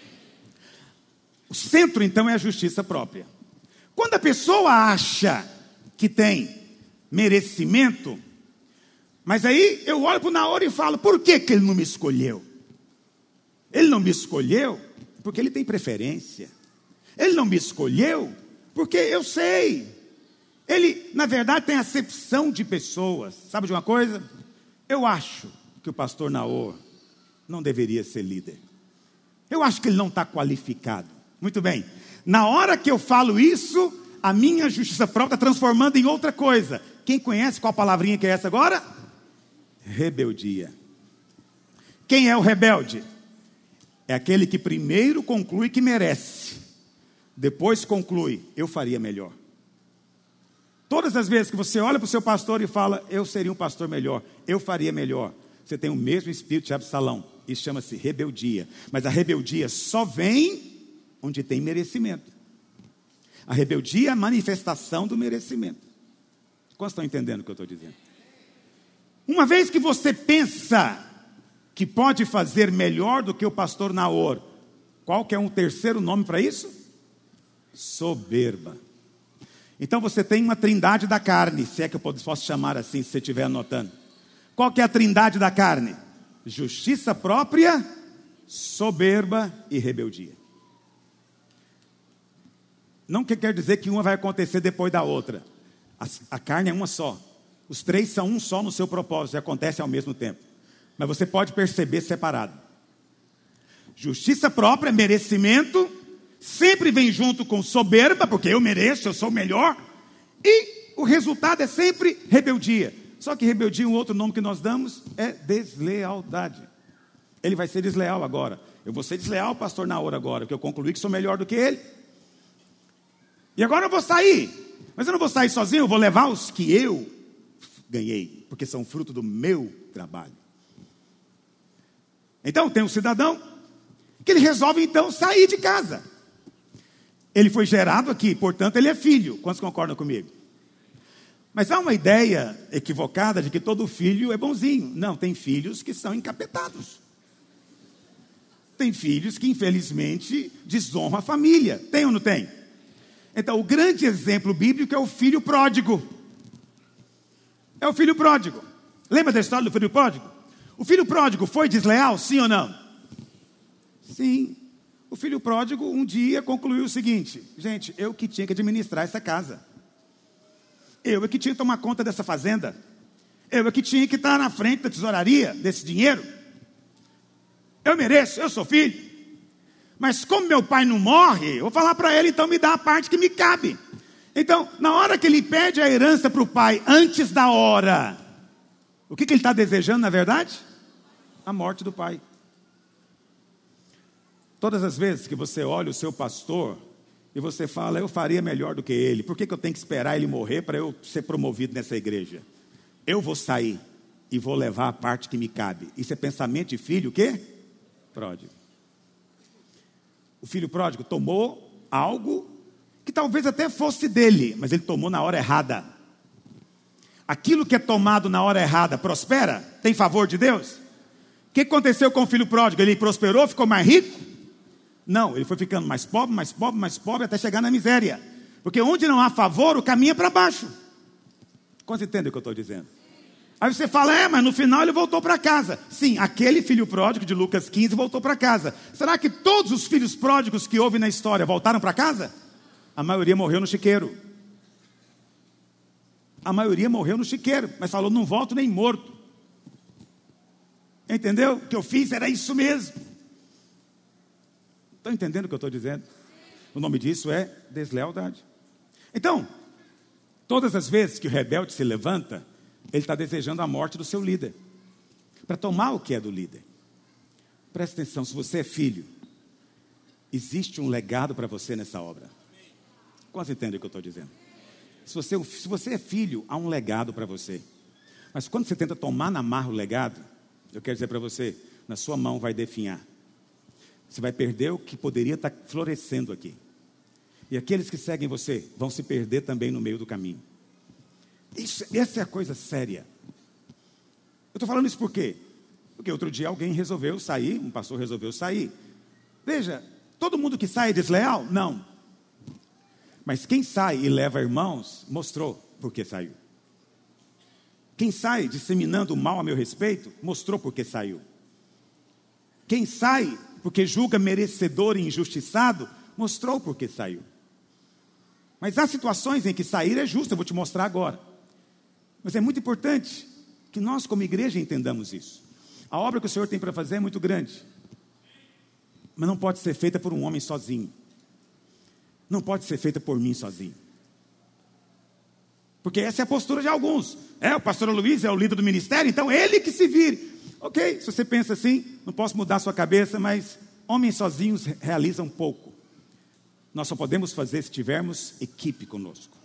O centro então é a justiça própria. Quando a pessoa acha que tem merecimento, mas aí eu olho para o Naor e falo, por que que ele não me escolheu? Ele não me escolheu porque ele tem preferência. Ele não me escolheu porque eu sei. Ele, na verdade, tem acepção de pessoas. Sabe de uma coisa? Eu acho que o pastor Naor não deveria ser líder. Eu acho que ele não está qualificado. Muito bem. Na hora que eu falo isso, a minha justiça própria está transformando em outra coisa. Quem conhece qual palavrinha que é essa agora? Rebeldia. Quem é o rebelde? É aquele que primeiro conclui que merece. Depois conclui, eu faria melhor. Todas as vezes que você olha para o seu pastor e fala, eu seria um pastor melhor, eu faria melhor, você tem o mesmo espírito de Absalão. Isso chama-se rebeldia. Mas a rebeldia só vem onde tem merecimento. A rebeldia é a manifestação do merecimento. Quantos estão entendendo o que eu estou dizendo? Uma vez que você pensa que pode fazer melhor do que o pastor Naor, qual que é um terceiro nome para isso? Soberba. Então você tem uma trindade da carne, se é que eu posso chamar assim, se você estiver anotando. Qual que é a trindade da carne? Justiça própria, soberba e rebeldia. Não quer dizer que uma vai acontecer depois da outra. A, a carne é uma só. Os três são um só no seu propósito e acontecem ao mesmo tempo. Mas você pode perceber separado. Justiça própria, merecimento, sempre vem junto com soberba, porque eu mereço, eu sou o melhor. E o resultado é sempre rebeldia. Só que rebeldia, um outro nome que nós damos, é deslealdade. Ele vai ser desleal agora. Eu vou ser desleal, pastor Naor, agora, porque eu concluí que sou melhor do que ele. E agora eu vou sair. Mas eu não vou sair sozinho, eu vou levar os que eu ganhei, porque são fruto do meu trabalho. Então tem um cidadão que ele resolve então sair de casa. Ele foi gerado aqui, portanto ele é filho. Quantos concordam comigo? Mas há uma ideia equivocada de que todo filho é bonzinho. Não, tem filhos que são encapetados. Tem filhos que infelizmente desonram a família. Tem ou não tem? Então o grande exemplo bíblico é o filho pródigo. É o filho pródigo. Lembra da história do filho pródigo? O filho pródigo foi desleal, sim ou não? Sim. O filho pródigo um dia concluiu o seguinte: gente, eu que tinha que administrar essa casa. Eu é que tinha que tomar conta dessa fazenda. Eu é que tinha que estar na frente da tesouraria desse dinheiro. Eu mereço, eu sou filho. Mas como meu pai não morre, eu vou falar para ele, então me dá a parte que me cabe. Então, na hora que ele pede a herança para o pai, antes da hora, o que, que ele está desejando, na verdade? A morte do pai. Todas as vezes que você olha o seu pastor e você fala, eu faria melhor do que ele, por que, que eu tenho que esperar ele morrer para eu ser promovido nessa igreja? Eu vou sair e vou levar a parte que me cabe. Isso é pensamento de filho o quê? Pródigo. O filho pródigo tomou algo que talvez até fosse dele, mas ele tomou na hora errada. Aquilo que é tomado na hora errada prospera? Tem favor de Deus? O que aconteceu com o filho pródigo? Ele prosperou, ficou mais rico? Não, ele foi ficando mais pobre, mais pobre, mais pobre, até chegar na miséria. Porque onde não há favor, o caminho é para baixo. Quantos entendem o que eu estou dizendo? Aí você fala, é, mas no final ele voltou para casa. Sim, aquele filho pródigo de Lucas quinze voltou para casa. Será que todos os filhos pródigos que houve na história voltaram para casa? A maioria morreu no chiqueiro. A maioria morreu no chiqueiro, mas falou, não volto nem morto. Entendeu? O que eu fiz era isso mesmo. Estão entendendo o que eu estou dizendo? O nome disso é deslealdade. Então, todas as vezes que o rebelde se levanta, ele está desejando a morte do seu líder, para tomar o que é do líder. Presta atenção, se você é filho, existe um legado para você nessa obra. Quantos entendem o que eu estou dizendo? Se você, se você é filho, há um legado para você. Mas quando você tenta tomar na marra o legado, eu quero dizer para você, na sua mão vai definhar. Você vai perder o que poderia estar florescendo aqui. E aqueles que seguem você vão se perder também no meio do caminho. Isso, essa é a coisa séria. Eu estou falando isso por quê? Porque outro dia alguém resolveu sair, um pastor resolveu sair. Veja, todo mundo que sai é desleal? Não. Mas quem sai e leva irmãos, mostrou por que saiu. Quem sai disseminando o mal a meu respeito, mostrou por que saiu. Quem sai porque julga merecedor e injustiçado, mostrou por que saiu. Mas há situações em que sair é justo, eu vou te mostrar agora. Mas é muito importante que nós como igreja entendamos isso. A obra que o Senhor tem para fazer é muito grande. Mas não pode ser feita por um homem sozinho. Não pode ser feita por mim sozinho. Porque essa é a postura de alguns. É, o pastor Luiz é o líder do ministério, então ele que se vire. Ok, se você pensa assim, não posso mudar a sua cabeça, mas homens sozinhos realizam pouco. Nós só podemos fazer se tivermos equipe conosco.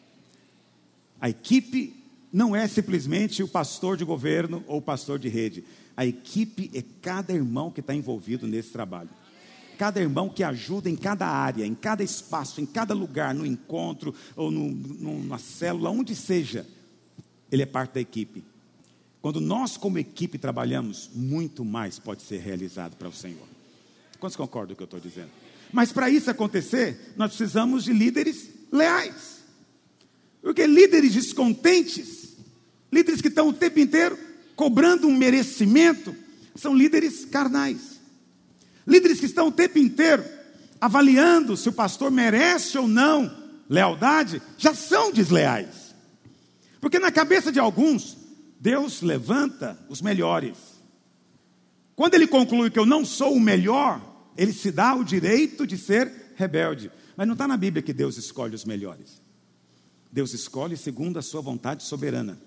A equipe não é simplesmente o pastor de governo ou o pastor de rede. A equipe é cada irmão que está envolvido nesse trabalho. Cada irmão que ajuda em cada área, em cada espaço, em cada lugar, no encontro ou no, numa célula, onde seja, ele é parte da equipe. Quando nós como equipe trabalhamos, muito mais pode ser realizado para o Senhor. Quantos concordam com o que eu estou dizendo? Mas para isso acontecer, nós precisamos de líderes leais. Porque líderes descontentes, líderes que estão o tempo inteiro cobrando um merecimento, são líderes carnais. Líderes que estão o tempo inteiro avaliando se o pastor merece ou não lealdade, já são desleais. Porque na cabeça de alguns, Deus levanta os melhores. Quando ele conclui que eu não sou o melhor, ele se dá o direito de ser rebelde. Mas não está na Bíblia que Deus escolhe os melhores. Deus escolhe segundo a sua vontade soberana.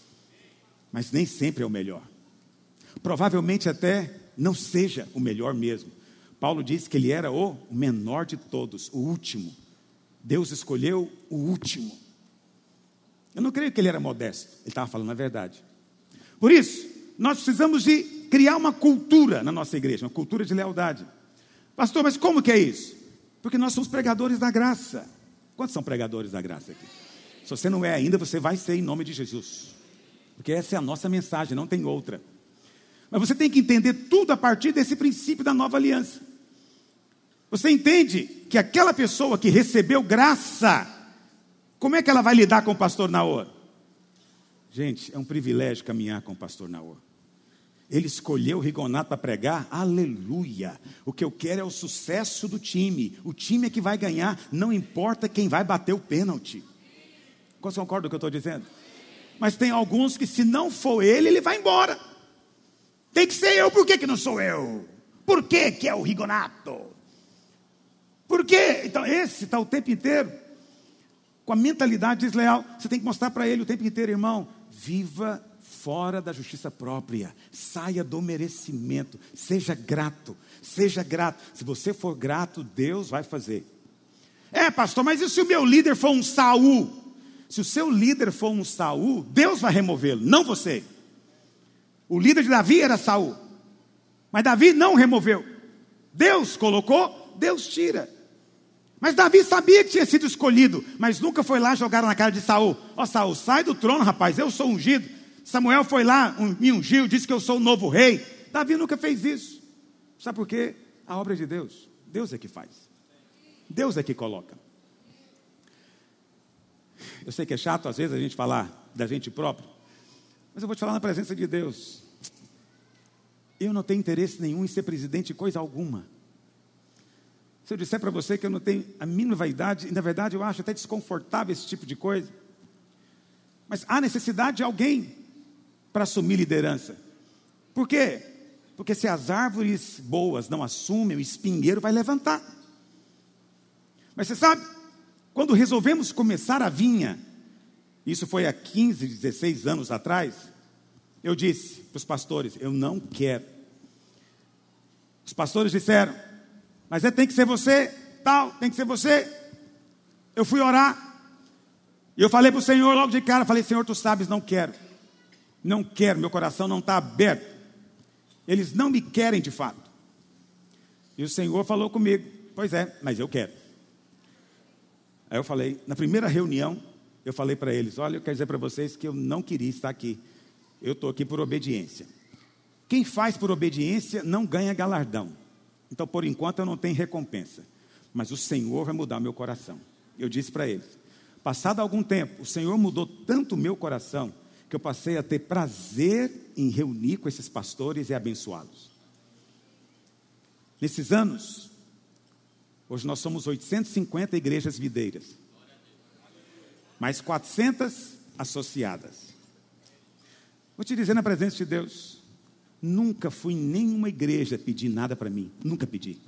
Mas nem sempre é o melhor. Provavelmente até não seja o melhor mesmo. Paulo disse que ele era o menor de todos, o último. Deus escolheu o último. Eu não creio que ele era modesto. Ele estava falando a verdade. Por isso, nós precisamos de criar uma cultura na nossa igreja, uma cultura de lealdade. Pastor, mas como que é isso? Porque nós somos pregadores da graça. Quantos são pregadores da graça aqui? Se você não é ainda, você vai ser em nome de Jesus. Porque essa é a nossa mensagem, não tem outra. Mas você tem que entender tudo a partir desse princípio da nova aliança. Você entende que aquela pessoa que recebeu graça, como é que ela vai lidar com o pastor Naor? Gente, é um privilégio caminhar com o pastor Naor. Ele escolheu o Rigonato para pregar, aleluia. O que eu quero é o sucesso do time. O time é que vai ganhar, não importa quem vai bater o pênalti. Você concorda com o que eu estou dizendo? Mas tem alguns que se não for ele, ele vai embora. Tem que ser eu, por que que não sou eu? Por que que é o Rigonato? Por quê? Então esse está o tempo inteiro com a mentalidade desleal. Você tem que mostrar para ele o tempo inteiro, irmão, viva fora da justiça própria, saia do merecimento, seja grato, seja grato. Se você for grato, Deus vai fazer. É, pastor, mas e se o meu líder for um Saul? Se o seu líder for um Saul, Deus vai removê-lo, não você. O líder de Davi era Saul, mas Davi não removeu. Deus colocou, Deus tira. Mas Davi sabia que tinha sido escolhido, mas nunca foi lá jogar na cara de Saul. Ó, Saul, sai do trono, rapaz, eu sou ungido. Samuel foi lá, me ungiu, disse que eu sou o novo rei. Davi nunca fez isso. Sabe por quê? A obra é de Deus. Deus é que faz. Deus é que coloca. Eu sei que é chato às vezes a gente falar da gente próprio, mas eu vou te falar na presença de Deus. Eu não tenho interesse nenhum em ser presidente de coisa alguma. Se eu disser para você que eu não tenho a mínima vaidade, e na verdade eu acho até desconfortável esse tipo de coisa, mas há necessidade de alguém para assumir liderança. Por quê? Porque se as árvores boas não assumem, o espinheiro vai levantar. Mas você sabe, quando resolvemos começar a vinha, isso foi há quinze, dezesseis anos atrás, eu disse para os pastores, eu não quero. Os pastores disseram, mas é, tem que ser você, tal, tem que ser você. Eu fui orar, e eu falei para o Senhor logo de cara, falei, Senhor, tu sabes, não quero. Não quero, meu coração não está aberto. Eles não me querem de fato. E o Senhor falou comigo, pois é, mas eu quero. Aí eu falei, na primeira reunião, eu falei para eles, olha, eu quero dizer para vocês que eu não queria estar aqui. Eu estou aqui por obediência. Quem faz por obediência não ganha galardão. Então, por enquanto, eu não tenho recompensa. Mas o Senhor vai mudar meu coração. Eu disse para eles, passado algum tempo, o Senhor mudou tanto o meu coração, que eu passei a ter prazer em reunir com esses pastores e abençoá-los. Nesses anos, hoje nós somos oitocentas e cinquenta igrejas videiras, mais quatrocentas associadas. Vou te dizer na presença de Deus, nunca fui em nenhuma igreja pedir nada para mim, nunca pedi.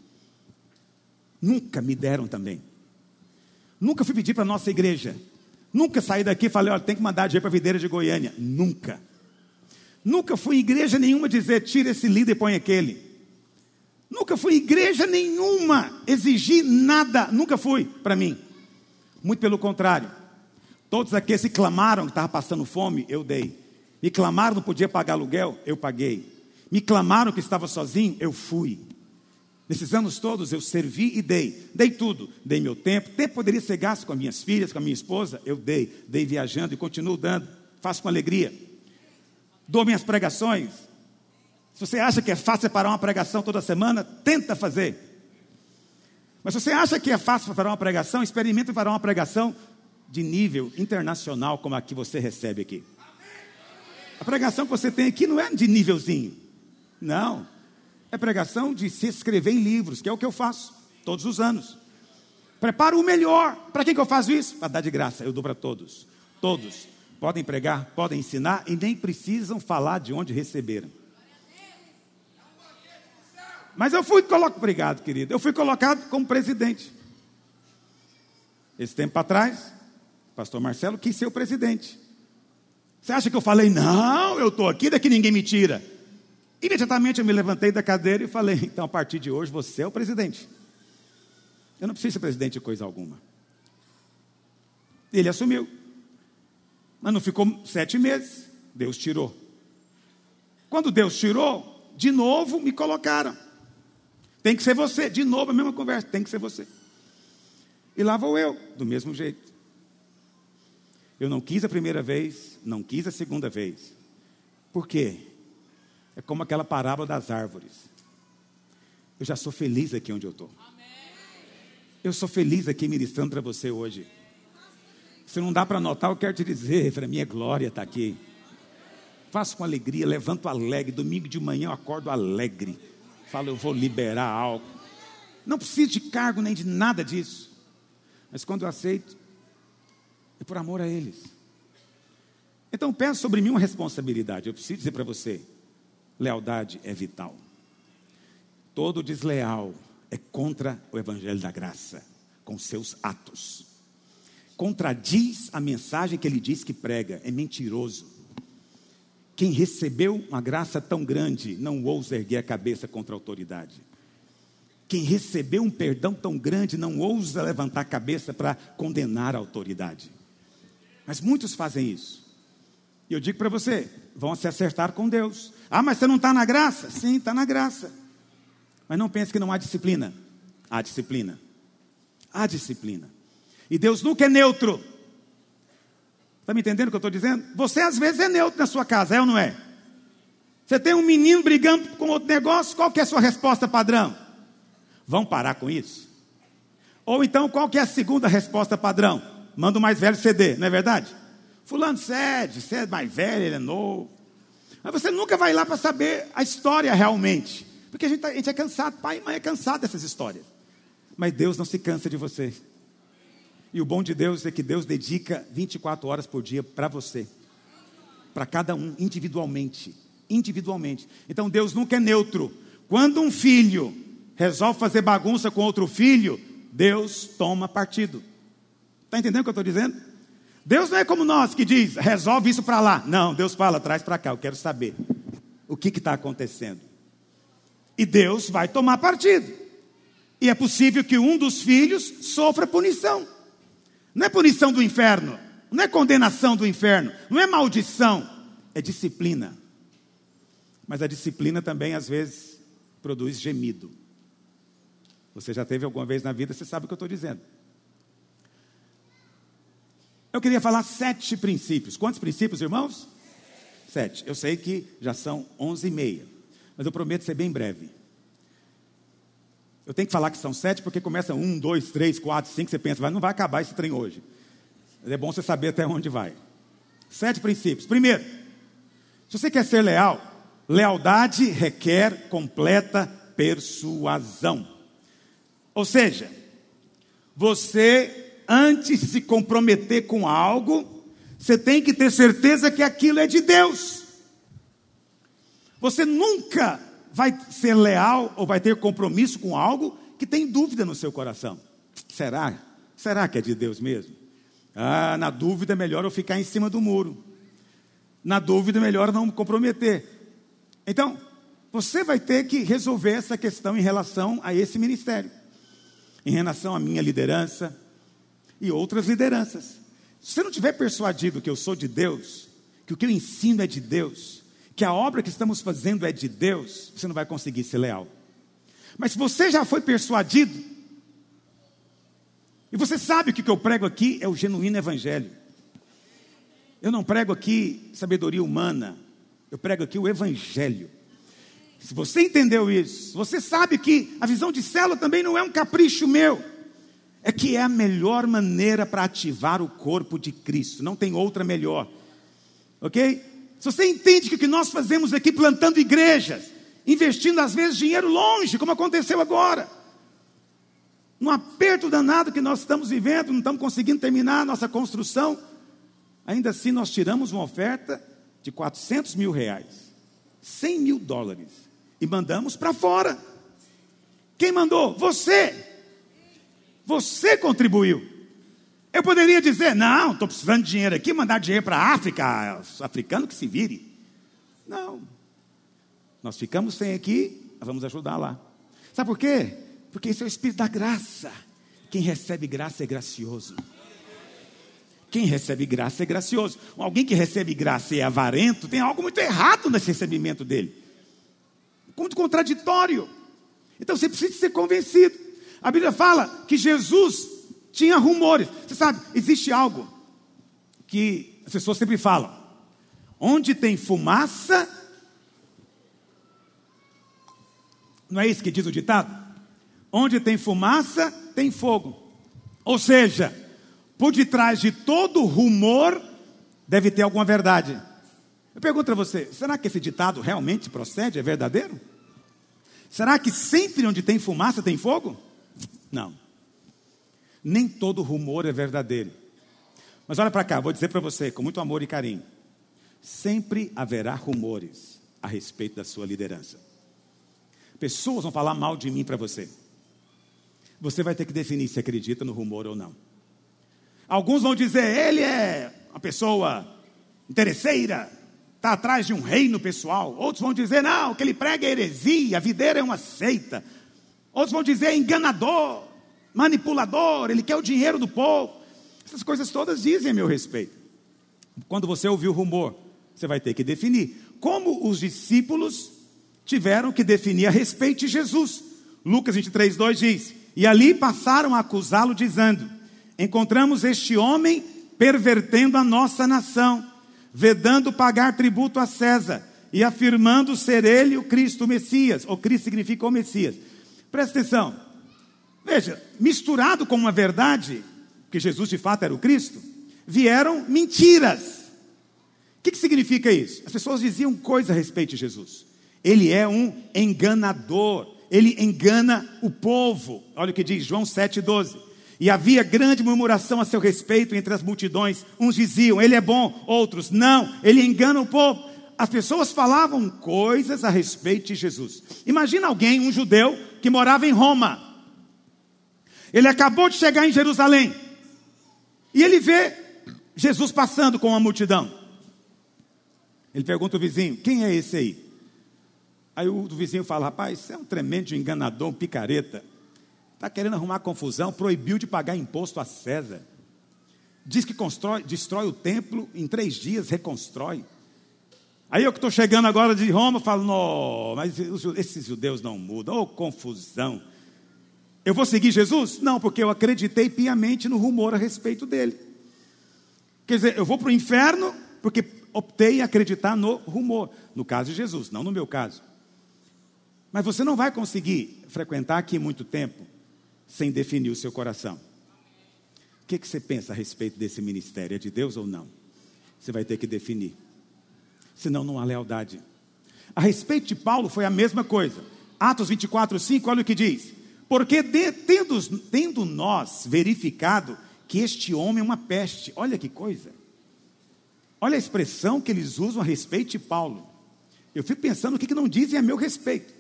Nunca me deram também. Nunca fui pedir para a nossa igreja. Nunca saí daqui e falei, olha, tem que mandar dinheiro para a videira de Goiânia. Nunca. Nunca fui em igreja nenhuma dizer, tira esse líder e põe aquele. Nunca fui em igreja nenhuma exigir nada. Nunca fui para mim. Muito pelo contrário. Todos aqueles que clamaram que estavam passando fome, eu dei. Me clamaram que não podia pagar aluguel, eu paguei. Me clamaram que estava sozinho, eu fui. Nesses anos todos eu servi e dei. Dei tudo. Dei meu tempo. Tempo poderia ser gasto com as minhas filhas, com a minha esposa. Eu dei. Dei viajando e continuo dando. Faço com alegria. Dou minhas pregações. Se você acha que é fácil preparar uma pregação toda semana, tenta fazer. Mas se você acha que é fácil preparar uma pregação, experimente preparar uma pregação de nível internacional, como a que você recebe aqui. A pregação que você tem aqui não é de nívelzinho. Não. É pregação de se escrever em livros, que é o que eu faço todos os anos. Preparo o melhor. Para que que eu faço isso? Para dar de graça. Eu dou para todos. Todos podem pregar, podem ensinar e nem precisam falar de onde receberam. Mas eu fui colocado, obrigado, querido, eu fui colocado como presidente. Esse tempo atrás, o pastor Marcelo quis ser o presidente. Você acha que eu falei, não, eu estou aqui, daqui ninguém me tira? Imediatamente eu me levantei da cadeira e falei, então a partir de hoje você é o presidente. Eu não preciso ser presidente de coisa alguma. Ele assumiu. Mas não ficou sete meses, Deus tirou. Quando Deus tirou, de novo me colocaram. Tem que ser você, de novo a mesma conversa, tem que ser você. E lá vou eu, do mesmo jeito. Eu não quis a primeira vez, não quis a segunda vez. Por quê? É como aquela parábola das árvores. Eu já sou feliz aqui onde eu estou. Eu sou feliz aqui ministrando para você hoje. Se não dá para notar, eu quero te dizer, para minha glória está aqui. Faço com alegria, levanto alegre. Domingo de manhã eu acordo alegre. Falo, eu vou liberar algo. Não preciso de cargo nem de nada disso. Mas quando eu aceito, é por amor a eles. Então pensa sobre mim uma responsabilidade. Eu preciso dizer para você, lealdade é vital. Todo desleal é contra o evangelho da graça, com seus atos. Contradiz a mensagem que ele diz que prega, é mentiroso. Quem recebeu uma graça tão grande, não ousa erguer a cabeça contra a autoridade. Quem recebeu um perdão tão grande, não ousa levantar a cabeça para condenar a autoridade. Mas muitos fazem isso. E eu digo para você, vão se acertar com Deus. Ah, mas você não está na graça? Sim, está na graça. Mas não pense que não há disciplina. Há disciplina. Há disciplina. E Deus nunca é neutro. Está me entendendo o que eu estou dizendo? Você às vezes é neutro na sua casa, é ou não é? Você tem um menino brigando com outro negócio, qual que é a sua resposta padrão? Vão parar com isso? Ou então, qual que é a segunda resposta padrão? Manda o mais velho ceder, não é verdade? Fulano cede, você é mais velho, ele é novo. Mas você nunca vai lá para saber a história realmente. Porque a gente, a gente é cansado, pai e mãe é cansado dessas histórias. Mas Deus não se cansa de você. E o bom de Deus é que Deus dedica vinte e quatro horas por dia para você. Para cada um, individualmente. Individualmente. Então Deus nunca é neutro. Quando um filho resolve fazer bagunça com outro filho, Deus toma partido. Está entendendo o que eu estou dizendo? Deus não é como nós que diz, resolve isso para lá. Não, Deus fala, traz para cá, eu quero saber o que está acontecendo. E Deus vai tomar partido. E é possível que um dos filhos sofra punição. Não é punição do inferno, não é condenação do inferno, não é maldição, é disciplina. Mas a disciplina também às vezes produz gemido. Você já teve alguma vez na vida, você sabe o que eu estou dizendo. Eu queria falar sete princípios. Quantos princípios, irmãos? Sete. Eu sei que já são onze e meia, mas eu prometo ser bem breve. Eu tenho que falar que são sete, porque começa um, dois, três, quatro, cinco, você pensa, não vai acabar esse trem hoje. Mas é bom você saber até onde vai. Sete princípios. Primeiro, se você quer ser leal, lealdade requer completa persuasão. Ou seja, você, antes de se comprometer com algo, você tem que ter certeza que aquilo é de Deus. Você nunca vai ser leal ou vai ter compromisso com algo que tem dúvida no seu coração. Será? Será que é de Deus mesmo? Ah, na dúvida é melhor eu ficar em cima do muro. Na dúvida é melhor não me comprometer. Então, você vai ter que resolver essa questão em relação a esse ministério. Em relação à minha liderança e outras lideranças. Se você não tiver persuadido que eu sou de Deus, que o que eu ensino é de Deus, que a obra que estamos fazendo é de Deus, você não vai conseguir ser leal. Mas se você já foi persuadido, e você sabe que o que eu prego aqui é o genuíno evangelho. Eu não prego aqui sabedoria humana, eu prego aqui o evangelho. Se você entendeu isso, você sabe que a visão de célula também não é um capricho meu, é que é a melhor maneira para ativar o corpo de Cristo, não tem outra melhor, ok? Se você entende que o que nós fazemos aqui, plantando igrejas, investindo às vezes dinheiro longe, como aconteceu agora, num aperto danado que nós estamos vivendo, não estamos conseguindo terminar a nossa construção, ainda assim nós tiramos uma oferta de quatrocentos mil reais, cem mil dólares, e mandamos para fora. Quem mandou? Você. Você contribuiu. Eu poderia dizer, não, estou precisando de dinheiro aqui, mandar dinheiro para a África, os africanos que se virem. Não. Nós ficamos sem aqui, nós vamos ajudar lá. Sabe por quê? Porque esse é o Espírito da graça. Quem recebe graça é gracioso. Quem recebe graça é gracioso. Alguém que recebe graça e é avarento, tem algo muito errado nesse recebimento dele. Muito contraditório. Então você precisa ser convencido. A Bíblia fala que Jesus tinha rumores. Você sabe, existe algo que as pessoas sempre falam. Onde tem fumaça, não é isso que diz o ditado? Onde tem fumaça, tem fogo. Ou seja, por detrás de todo rumor, deve ter alguma verdade. Eu pergunto a você, será que esse ditado realmente procede, é verdadeiro? Será que sempre onde tem fumaça, tem fogo? Não. Nem todo rumor é verdadeiro. Mas olha para cá, vou dizer para você, com muito amor e carinho. Sempre haverá rumores a respeito da sua liderança. Pessoas vão falar mal de mim para você. Você vai ter que definir se acredita no rumor ou não. Alguns vão dizer, ele é uma pessoa interesseira, está atrás de um reino pessoal. Outros vão dizer, não, o que ele prega é heresia, a videira é uma seita. Outros vão dizer, é enganador, manipulador, ele quer o dinheiro do povo. Essas coisas todas dizem a meu respeito. Quando você ouvir o rumor, você vai ter que definir. Como os discípulos tiveram que definir a respeito de Jesus. Lucas vinte e três, dois diz, e ali passaram a acusá-lo dizendo, encontramos este homem pervertendo a nossa nação, vedando pagar tributo a César e afirmando ser ele o Cristo, o Messias. O Cristo significa o Messias. Presta atenção. Veja, misturado com uma verdade, que Jesus de fato era o Cristo, vieram mentiras. O que, que significa isso? As pessoas diziam coisas a respeito de Jesus. Ele é um enganador. Ele engana o povo. Olha o que diz João sete, doze. E havia grande murmuração a seu respeito entre as multidões. Uns diziam, ele é bom. Outros, não, ele engana o povo. As pessoas falavam coisas a respeito de Jesus. Imagina alguém, um judeu, que morava em Roma. Ele acabou de chegar em Jerusalém. E ele vê Jesus passando com a multidão. Ele pergunta ao vizinho, quem é esse aí? Aí o vizinho fala, rapaz, você é um tremendo enganador, um picareta. Está querendo arrumar confusão, proibiu de pagar imposto a César. Diz que constrói, destrói o templo, em três dias reconstrói. Aí eu que estou chegando agora de Roma, falo, não, mas esses judeus não mudam, oh, confusão. Eu vou seguir Jesus? Não, porque eu acreditei piamente no rumor a respeito dele. Quer dizer, eu vou para o inferno porque optei em acreditar no rumor. No caso de Jesus, não no meu caso. Mas você não vai conseguir frequentar aqui muito tempo sem definir o seu coração. O que, que você pensa a respeito desse ministério? É de Deus ou não? Você vai ter que definir. Senão não há lealdade. A respeito de Paulo foi a mesma coisa. Atos vinte e quatro, cinco, olha o que diz. Porque de, tendo, tendo nós verificado que este homem é uma peste. Olha que coisa. Olha a expressão que eles usam a respeito de Paulo. Eu fico pensando o que, que não dizem a meu respeito.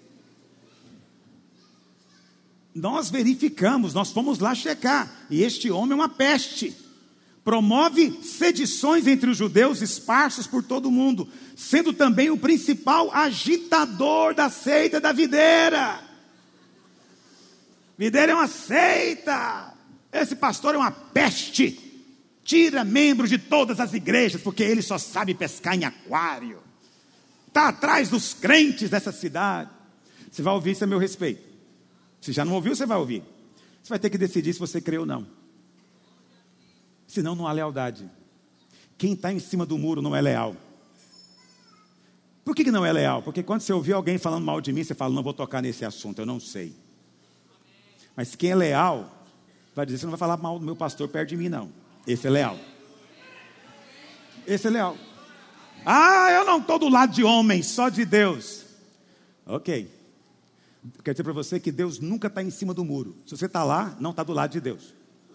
Nós verificamos, nós fomos lá checar. E este homem é uma peste. Promove sedições entre os judeus esparsos por todo o mundo, sendo também o principal agitador da seita da videira. Videira é uma seita. Esse pastor é uma peste. Tira membros de todas as igrejas, porque ele só sabe pescar em aquário. Está atrás dos crentes dessa cidade. Você vai ouvir isso a meu respeito. Se já não ouviu, você vai ouvir. Você vai ter que decidir se você crê ou não. Senão não há lealdade. Quem está em cima do muro não é leal. Por que, que não é leal? Porque quando você ouvir alguém falando mal de mim, você fala, não vou tocar nesse assunto, eu não sei. Mas quem é leal, vai dizer, você não vai falar mal do meu pastor perto de mim, não. Esse é leal. Esse é leal. Ah, eu não estou do lado de homem, só de Deus. Ok. Quero dizer para você que Deus nunca está em cima do muro. Se você está lá, não está do lado de Deus.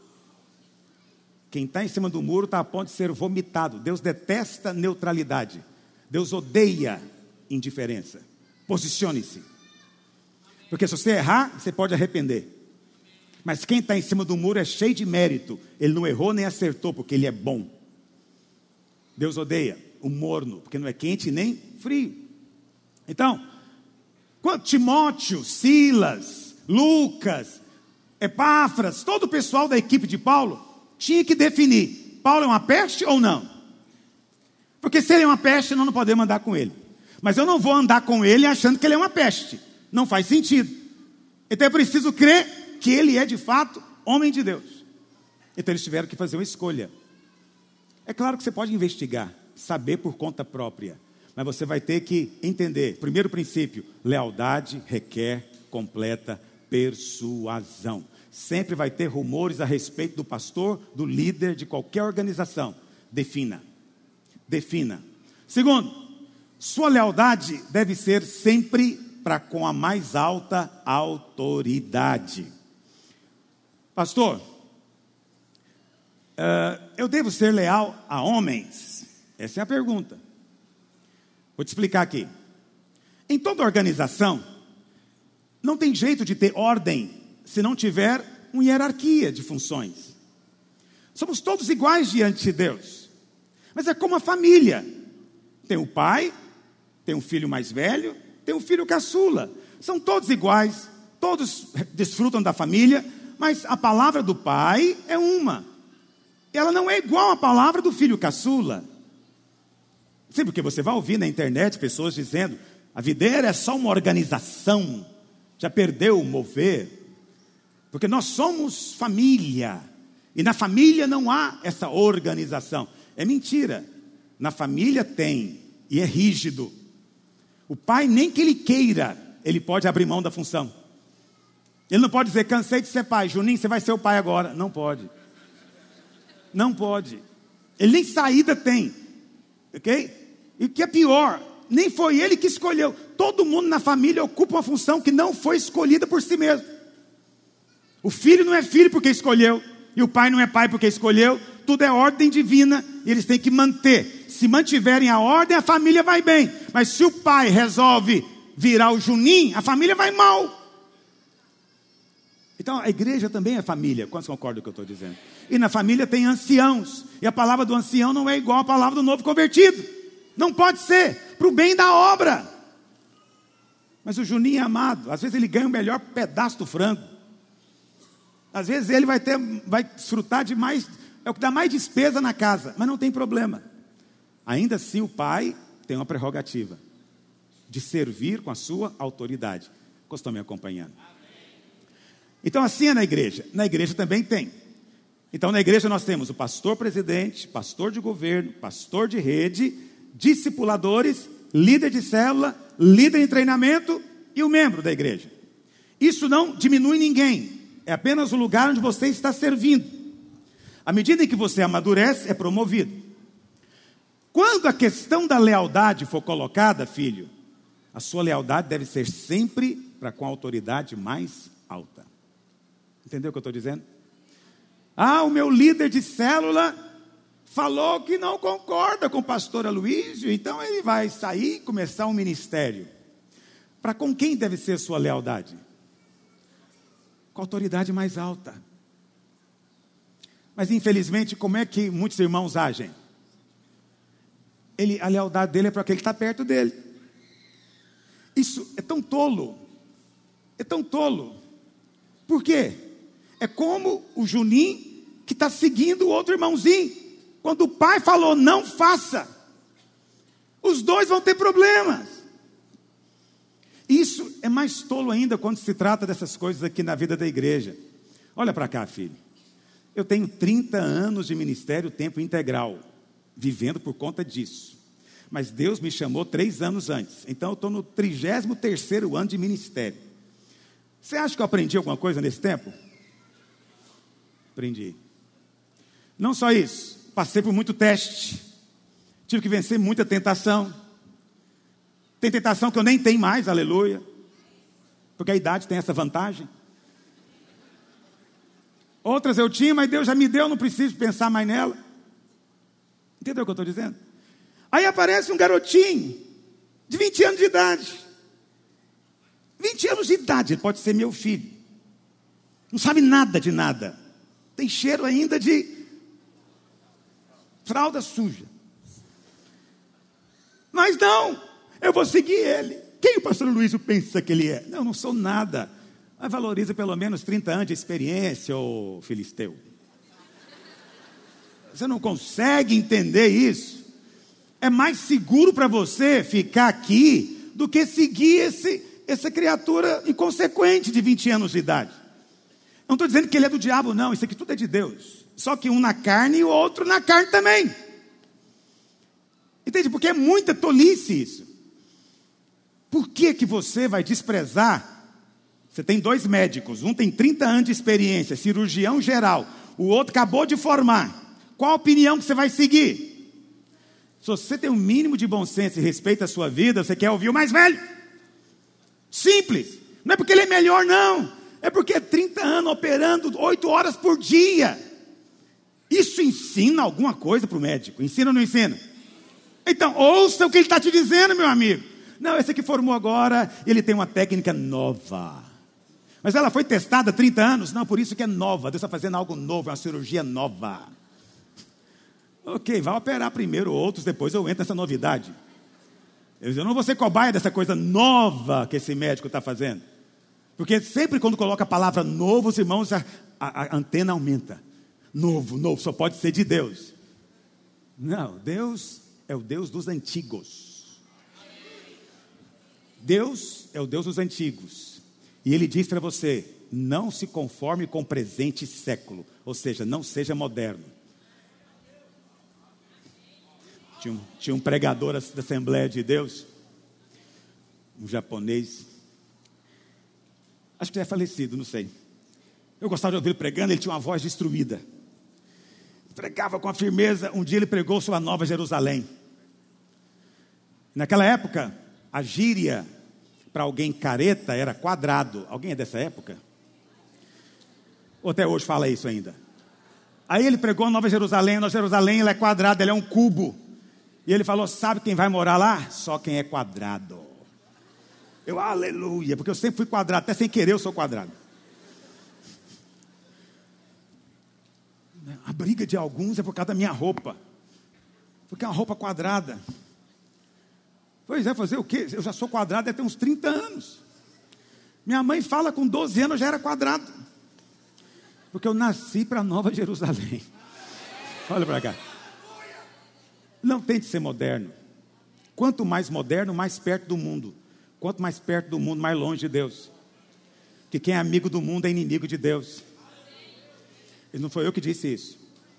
Quem está em cima do muro está a ponto de ser vomitado. Deus detesta neutralidade. Deus odeia indiferença. Posicione-se. Porque se você errar, você pode arrepender. Mas quem está em cima do muro é cheio de mérito. Ele não errou nem acertou, porque ele é bom. Deus odeia o morno, porque não é quente nem frio. Então, Timóteo, Silas, Lucas, Epáfras, todo o pessoal da equipe de Paulo tinha que definir: Paulo é uma peste ou não? Porque se ele é uma peste, nós não podemos andar com ele. Mas eu não vou andar com ele achando que ele é uma peste. Não faz sentido. Então é preciso crer que ele é de fato homem de Deus. Então eles tiveram que fazer uma escolha. É claro que você pode investigar, saber por conta própria, mas você vai ter que entender. Primeiro princípio: lealdade requer completa persuasão. Sempre vai ter rumores a respeito do pastor, do líder de qualquer organização. Defina. Defina. Segundo, sua lealdade deve ser sempre para com a mais alta autoridade. Pastor, uh, eu devo ser leal a homens? Essa é a pergunta. Vou te explicar aqui. Em toda organização, não tem jeito de ter ordem se não tiver uma hierarquia de funções. Somos todos iguais diante de Deus. Mas é como a família. Tem o pai, tem um filho mais velho, tem um filho caçula. São todos iguais, todos desfrutam da família, mas a palavra do pai é uma. Ela não é igual à palavra do filho caçula. Sim, porque você vai ouvir na internet pessoas dizendo: a videira é só uma organização, já perdeu o mover. Porque nós somos família, e na família não há essa organização. É mentira. Na família tem, e é rígido. O pai, nem que ele queira, ele pode abrir mão da função. Ele não pode dizer: cansei de ser pai, Juninho, você vai ser o pai agora. Não pode. Não pode. Ele nem saída tem. Ok? E o que é pior, nem foi ele que escolheu. Todo mundo na família ocupa uma função que não foi escolhida por si mesmo. O filho não é filho porque escolheu, e o pai não é pai porque escolheu. Tudo é ordem divina, e eles têm que manter. Se mantiverem a ordem, a família vai bem. Mas se o pai resolve virar o Juninho, a família vai mal. Então a igreja também é família. Quantos concordam com o que eu estou dizendo? E na família tem anciãos, e a palavra do ancião não é igual à palavra do novo convertido. Não pode ser, para o bem da obra. Mas o Juninho é amado. Às vezes ele ganha o melhor pedaço do frango. Às vezes ele vai ter, vai desfrutar de mais, é o que dá mais despesa na casa. Mas não tem problema. Ainda assim o pai tem uma prerrogativa de servir com a sua autoridade. Vocês estão me acompanhando? Então assim é na igreja. Na igreja também tem. Então na igreja nós temos o pastor presidente, pastor de governo, pastor de rede, discipuladores, líder de célula, líder em treinamento e o membro da igreja. Isso não diminui ninguém. É apenas o lugar onde você está servindo. À medida em que você amadurece, é promovido. Quando a questão da lealdade for colocada, filho, a sua lealdade deve ser sempre para com a autoridade mais alta. Entendeu o que eu estou dizendo? Ah, o meu líder de célula falou que não concorda com o pastor Aloísio, então ele vai sair e começar um ministério. Para com quem deve ser sua lealdade? Com a autoridade mais alta. Mas infelizmente, como é que muitos irmãos agem? Ele, a lealdade dele é para aquele que está perto dele. Isso é tão tolo. É tão tolo. Por quê? É como o Juninho que está seguindo o outro irmãozinho. Quando o pai falou, não faça. Os dois vão ter problemas. Isso é mais tolo ainda quando se trata dessas coisas aqui na vida da igreja. Olha para cá, filho. Eu tenho trinta anos de ministério tempo integral, vivendo por conta disso. Mas Deus me chamou três anos antes. Então eu estou no trigésimo terceiro ano de ministério. Você acha que eu aprendi alguma coisa nesse tempo? Aprendi. Não só isso, passei por muito teste. Tive que vencer muita tentação. Tem tentação que eu nem tenho mais, aleluia. Porque a idade tem essa vantagem. Outras eu tinha, mas Deus já me deu, não preciso pensar mais nela. Entendeu o que eu estou dizendo? Aí aparece um garotinho, de vinte anos de idade. vinte anos de idade, ele pode ser meu filho. Não sabe nada de nada. Tem cheiro ainda de fralda suja. Mas não, eu vou seguir ele. Quem o pastor Luiz pensa que ele é? Não, não sou nada. Mas valoriza pelo menos trinta anos de experiência, ô filisteu. Você não consegue entender isso? É mais seguro para você ficar aqui do que seguir esse, essa criatura inconsequente de vinte anos de idade. Não estou dizendo que ele é do diabo, não. Isso aqui tudo é de Deus. Só que um na carne e o outro na carne também. Entende? Porque é muita tolice isso. Por que que você vai desprezar? Você tem dois médicos. Um tem trinta anos de experiência, cirurgião geral. O outro acabou de formar. Qual a opinião que você vai seguir? Se você tem um mínimo de bom senso e respeita a sua vida, você quer ouvir o mais velho. Simples. Não é porque ele é melhor, não. É porque é trinta anos operando oito horas por dia. Isso ensina alguma coisa para o médico? Ensina ou não ensina? Então, ouça o que ele está te dizendo, meu amigo. Não, esse aqui formou agora, ele tem uma técnica nova. Mas ela foi testada há trinta anos? Não, por isso que é nova. Deus está fazendo algo novo, é uma cirurgia nova. Ok, vai operar primeiro outros, depois eu entro nessa novidade. Eu não vou ser cobaia dessa coisa nova que esse médico está fazendo. Porque sempre quando coloca a palavra novo, os irmãos, a, a, a antena aumenta. Novo, novo, só pode ser de Deus. Não, Deus é o Deus dos antigos. Deus é o Deus dos antigos. E Ele diz para você, não se conforme com o presente século. Ou seja, não seja moderno. Tinha um, tinha um pregador da Assembleia de Deus, um japonês, acho que já é falecido, não sei. Eu gostava de ouvir ele pregando, ele tinha uma voz destruída. Pregava com a firmeza. Um dia ele pregou sobre a Nova Jerusalém. Naquela época, a gíria para alguém careta era quadrado. Alguém é dessa época? Ou até hoje fala isso ainda? Aí ele pregou a Nova Jerusalém. A Nova Jerusalém ela é quadrada, ela é um cubo. E ele falou, sabe quem vai morar lá? Só quem é quadrado. Eu, aleluia, porque eu sempre fui quadrado, até sem querer eu sou quadrado. A briga de alguns é por causa da minha roupa. Porque é uma roupa quadrada. Pois é, fazer o quê? Eu já sou quadrado até uns trinta anos. Minha mãe fala com doze anos eu já era quadrado. Porque eu nasci para Nova Jerusalém. Olha para cá. Não tente ser moderno. Quanto mais moderno, mais perto do mundo. Quanto mais perto do mundo, mais longe de Deus. Que quem é amigo do mundo é inimigo de Deus. E não foi eu que disse isso.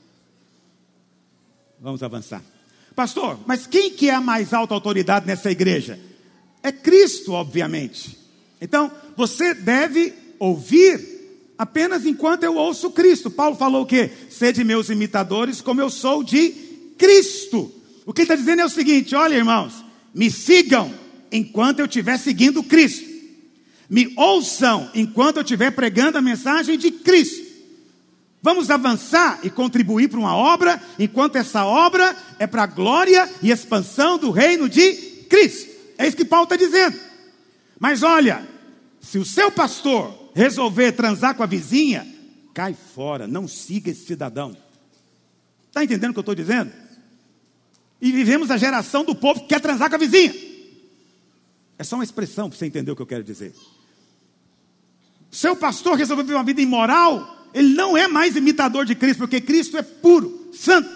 Vamos avançar. Pastor, mas quem que é a mais alta autoridade nessa igreja? É Cristo, obviamente. Então, você deve ouvir apenas enquanto eu ouço Cristo. Paulo falou o quê? Sede meus imitadores como eu sou de Cristo. O que ele está dizendo é o seguinte, olha irmãos, me sigam enquanto eu estiver seguindo Cristo. Me ouçam enquanto eu estiver pregando a mensagem de Cristo. Vamos avançar e contribuir para uma obra, enquanto essa obra é para a glória e expansão do reino de Cristo. É isso que Paulo está dizendo. Mas olha, se o seu pastor resolver transar com a vizinha, cai fora, não siga esse cidadão. Está entendendo o que eu estou dizendo? E vivemos a geração do povo que quer transar com a vizinha. É só uma expressão para você entender o que eu quero dizer. Seu pastor resolveu viver uma vida imoral, ele não é mais imitador de Cristo, porque Cristo é puro, santo.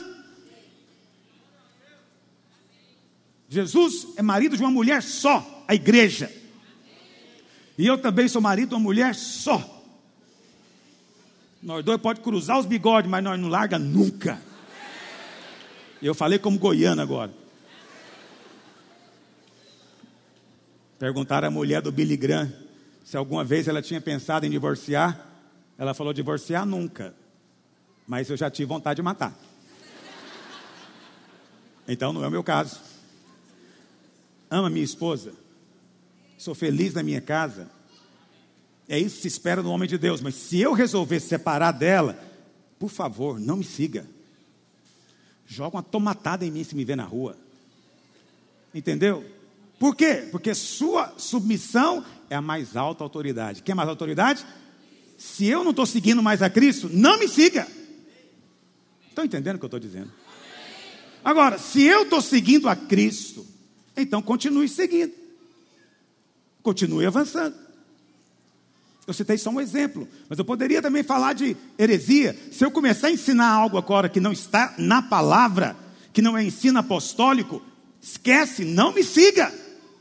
Jesus é marido de uma mulher só, a igreja. E eu também sou marido de uma mulher só. Nós dois podemos cruzar os bigodes, mas nós não larga nunca. E eu falei como goiano agora. Perguntaram à mulher do Billy Graham se alguma vez ela tinha pensado em divorciar. Ela falou, divorciar nunca. Mas eu já tive vontade de matar. Então não é o meu caso. Amo a minha esposa. Sou feliz na minha casa. É isso que se espera no homem de Deus. Mas se eu resolver separar dela, por favor, não me siga. Joga uma tomatada em mim se me ver na rua. Entendeu? Por quê? Porque sua submissão é a mais alta autoridade. Quem é mais autoridade? Se eu não estou seguindo mais a Cristo, não me siga. Estão entendendo o que eu estou dizendo? Agora, se eu estou seguindo a Cristo, então continue seguindo. Continue avançando. Eu citei só um exemplo, mas eu poderia também falar de heresia. Se eu começar a ensinar algo agora que não está na palavra, que não é ensino apostólico, esquece, não me siga.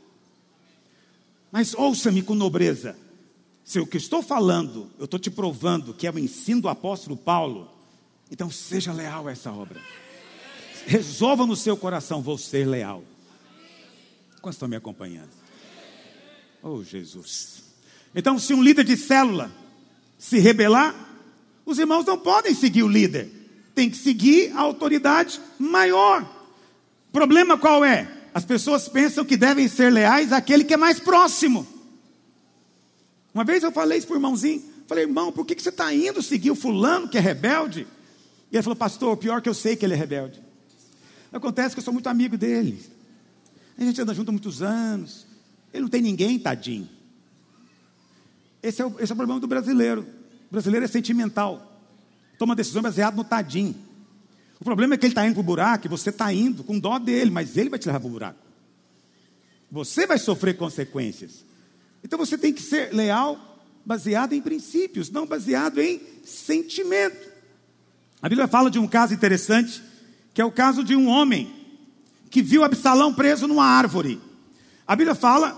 Mas ouça-me com nobreza. Se o que estou falando, eu estou te provando que é o ensino do apóstolo Paulo, então seja leal a essa obra. Resolva no seu coração, vou ser leal. Quantos estão me acompanhando? Oh, Jesus. Então, se um líder de célula se rebelar, os irmãos não podem seguir o líder. Tem que seguir a autoridade maior. O problema qual é? As pessoas pensam que devem ser leais àquele que é mais próximo. Uma vez eu falei isso para o irmãozinho. Falei, irmão, por que que você está indo seguir o fulano que é rebelde? E ele falou, pastor, pior que eu sei que ele é rebelde. Acontece que eu sou muito amigo dele. A gente anda junto há muitos anos. Ele não tem ninguém, tadinho. Esse é, o, esse é o problema do brasileiro. O brasileiro é sentimental. Toma decisão baseada no tadinho. O problema é que ele está indo para o buraco e você está indo com dó dele, mas ele vai te levar para o buraco. Você vai sofrer consequências. Então você tem que ser leal, baseado em princípios, não baseado em sentimento. A Bíblia fala de um caso interessante, que é o caso de um homem que viu Absalão preso numa árvore. A Bíblia fala,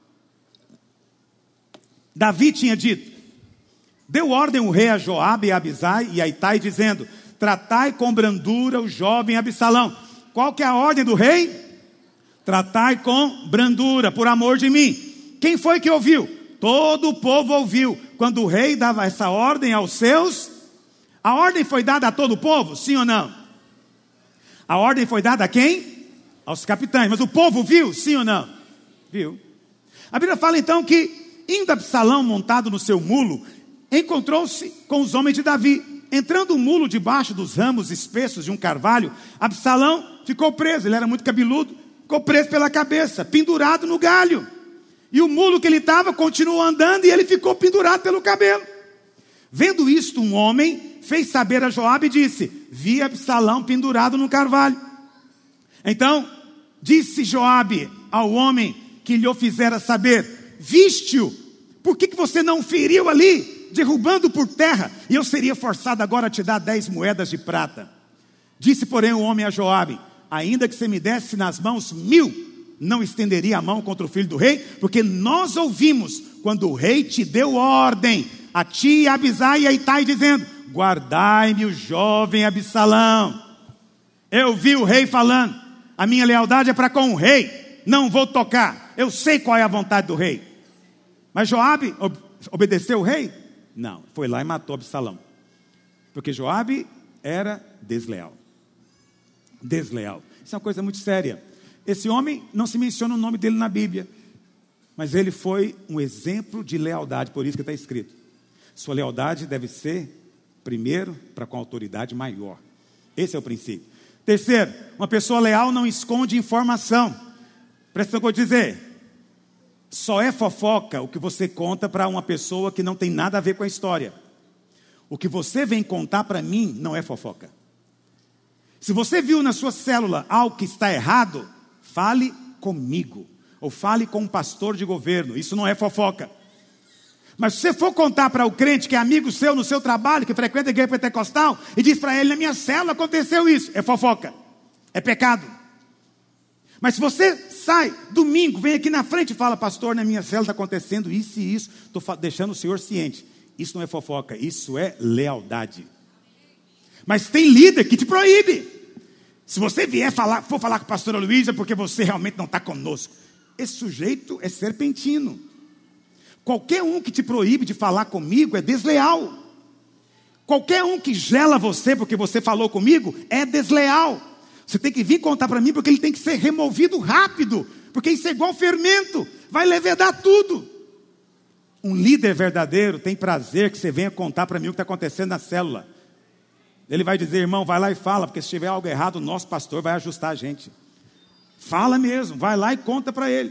Davi tinha dito, deu ordem o rei a Joabe e a Abisai e a Itai, dizendo, tratai com brandura o jovem Absalão. Qual que é a ordem do rei? Tratai com brandura, por amor de mim. Quem foi que ouviu? Todo o povo ouviu. Quando o rei dava essa ordem aos seus, a ordem foi dada a todo o povo? Sim ou não? A ordem foi dada a quem? Aos capitães. Mas o povo viu? Sim ou não? Viu. A Bíblia fala então que, indo Absalão montado no seu mulo, encontrou-se com os homens de Davi. Entrando o mulo debaixo dos ramos espessos de um carvalho, Absalão ficou preso. Ele era muito cabeludo. Ficou preso pela cabeça, pendurado no galho. E o mulo que ele estava continuou andando e ele ficou pendurado pelo cabelo. Vendo isto, um homem fez saber a Joabe e disse, vi Absalão pendurado no carvalho. Então, disse Joabe ao homem que lhe o fizera saber, viste-o, por que que você não feriu ali, derrubando por terra, e eu seria forçado agora a te dar dez moedas de prata? Disse, porém, o homem a Joabe, ainda que você me desse nas mãos mil, não estenderia a mão contra o filho do rei, porque nós ouvimos, quando o rei te deu ordem, a ti, a Abisai e a Itai, dizendo, guardai-me o jovem Absalão. Eu vi o rei falando, a minha lealdade é para com o rei, não vou tocar, eu sei qual é a vontade do rei. Mas Joabe ob- obedeceu o rei? Não, foi lá e matou Absalão, porque Joabe era desleal. Desleal, isso é uma coisa muito séria. Esse homem, não se menciona o nome dele na Bíblia, mas ele foi um exemplo de lealdade, por isso que está escrito. Sua lealdade deve ser, primeiro, para com a autoridade maior. Esse é o princípio. Terceiro, uma pessoa leal não esconde informação. Presta atenção no que eu vou dizer. Só é fofoca o que você conta para uma pessoa que não tem nada a ver com a história. O que você vem contar para mim não é fofoca. Se você viu na sua célula algo que está errado, fale comigo. Ou fale com um pastor de governo. Isso não é fofoca. Mas se você for contar para o crente que é amigo seu no seu trabalho, que frequenta a igreja pentecostal, e diz para ele, na minha célula aconteceu isso, é fofoca, é pecado. Mas se você sai domingo, vem aqui na frente e fala, pastor, na minha célula está acontecendo isso e isso, estou deixando o senhor ciente, isso não é fofoca, isso é lealdade. Mas tem líder que te proíbe. Se você vier falar, for falar com a pastora Luísa, porque você realmente não está conosco, esse sujeito é serpentino. Qualquer um que te proíbe de falar comigo é desleal. Qualquer um que gela você porque você falou comigo é desleal. Você tem que vir contar para mim porque ele tem que ser removido rápido. Porque isso é igual fermento, vai levedar tudo. Um líder verdadeiro tem prazer que você venha contar para mim o que está acontecendo na célula. Ele vai dizer, irmão, vai lá e fala, porque se tiver algo errado, o nosso pastor vai ajustar a gente. Fala mesmo, vai lá e conta para ele.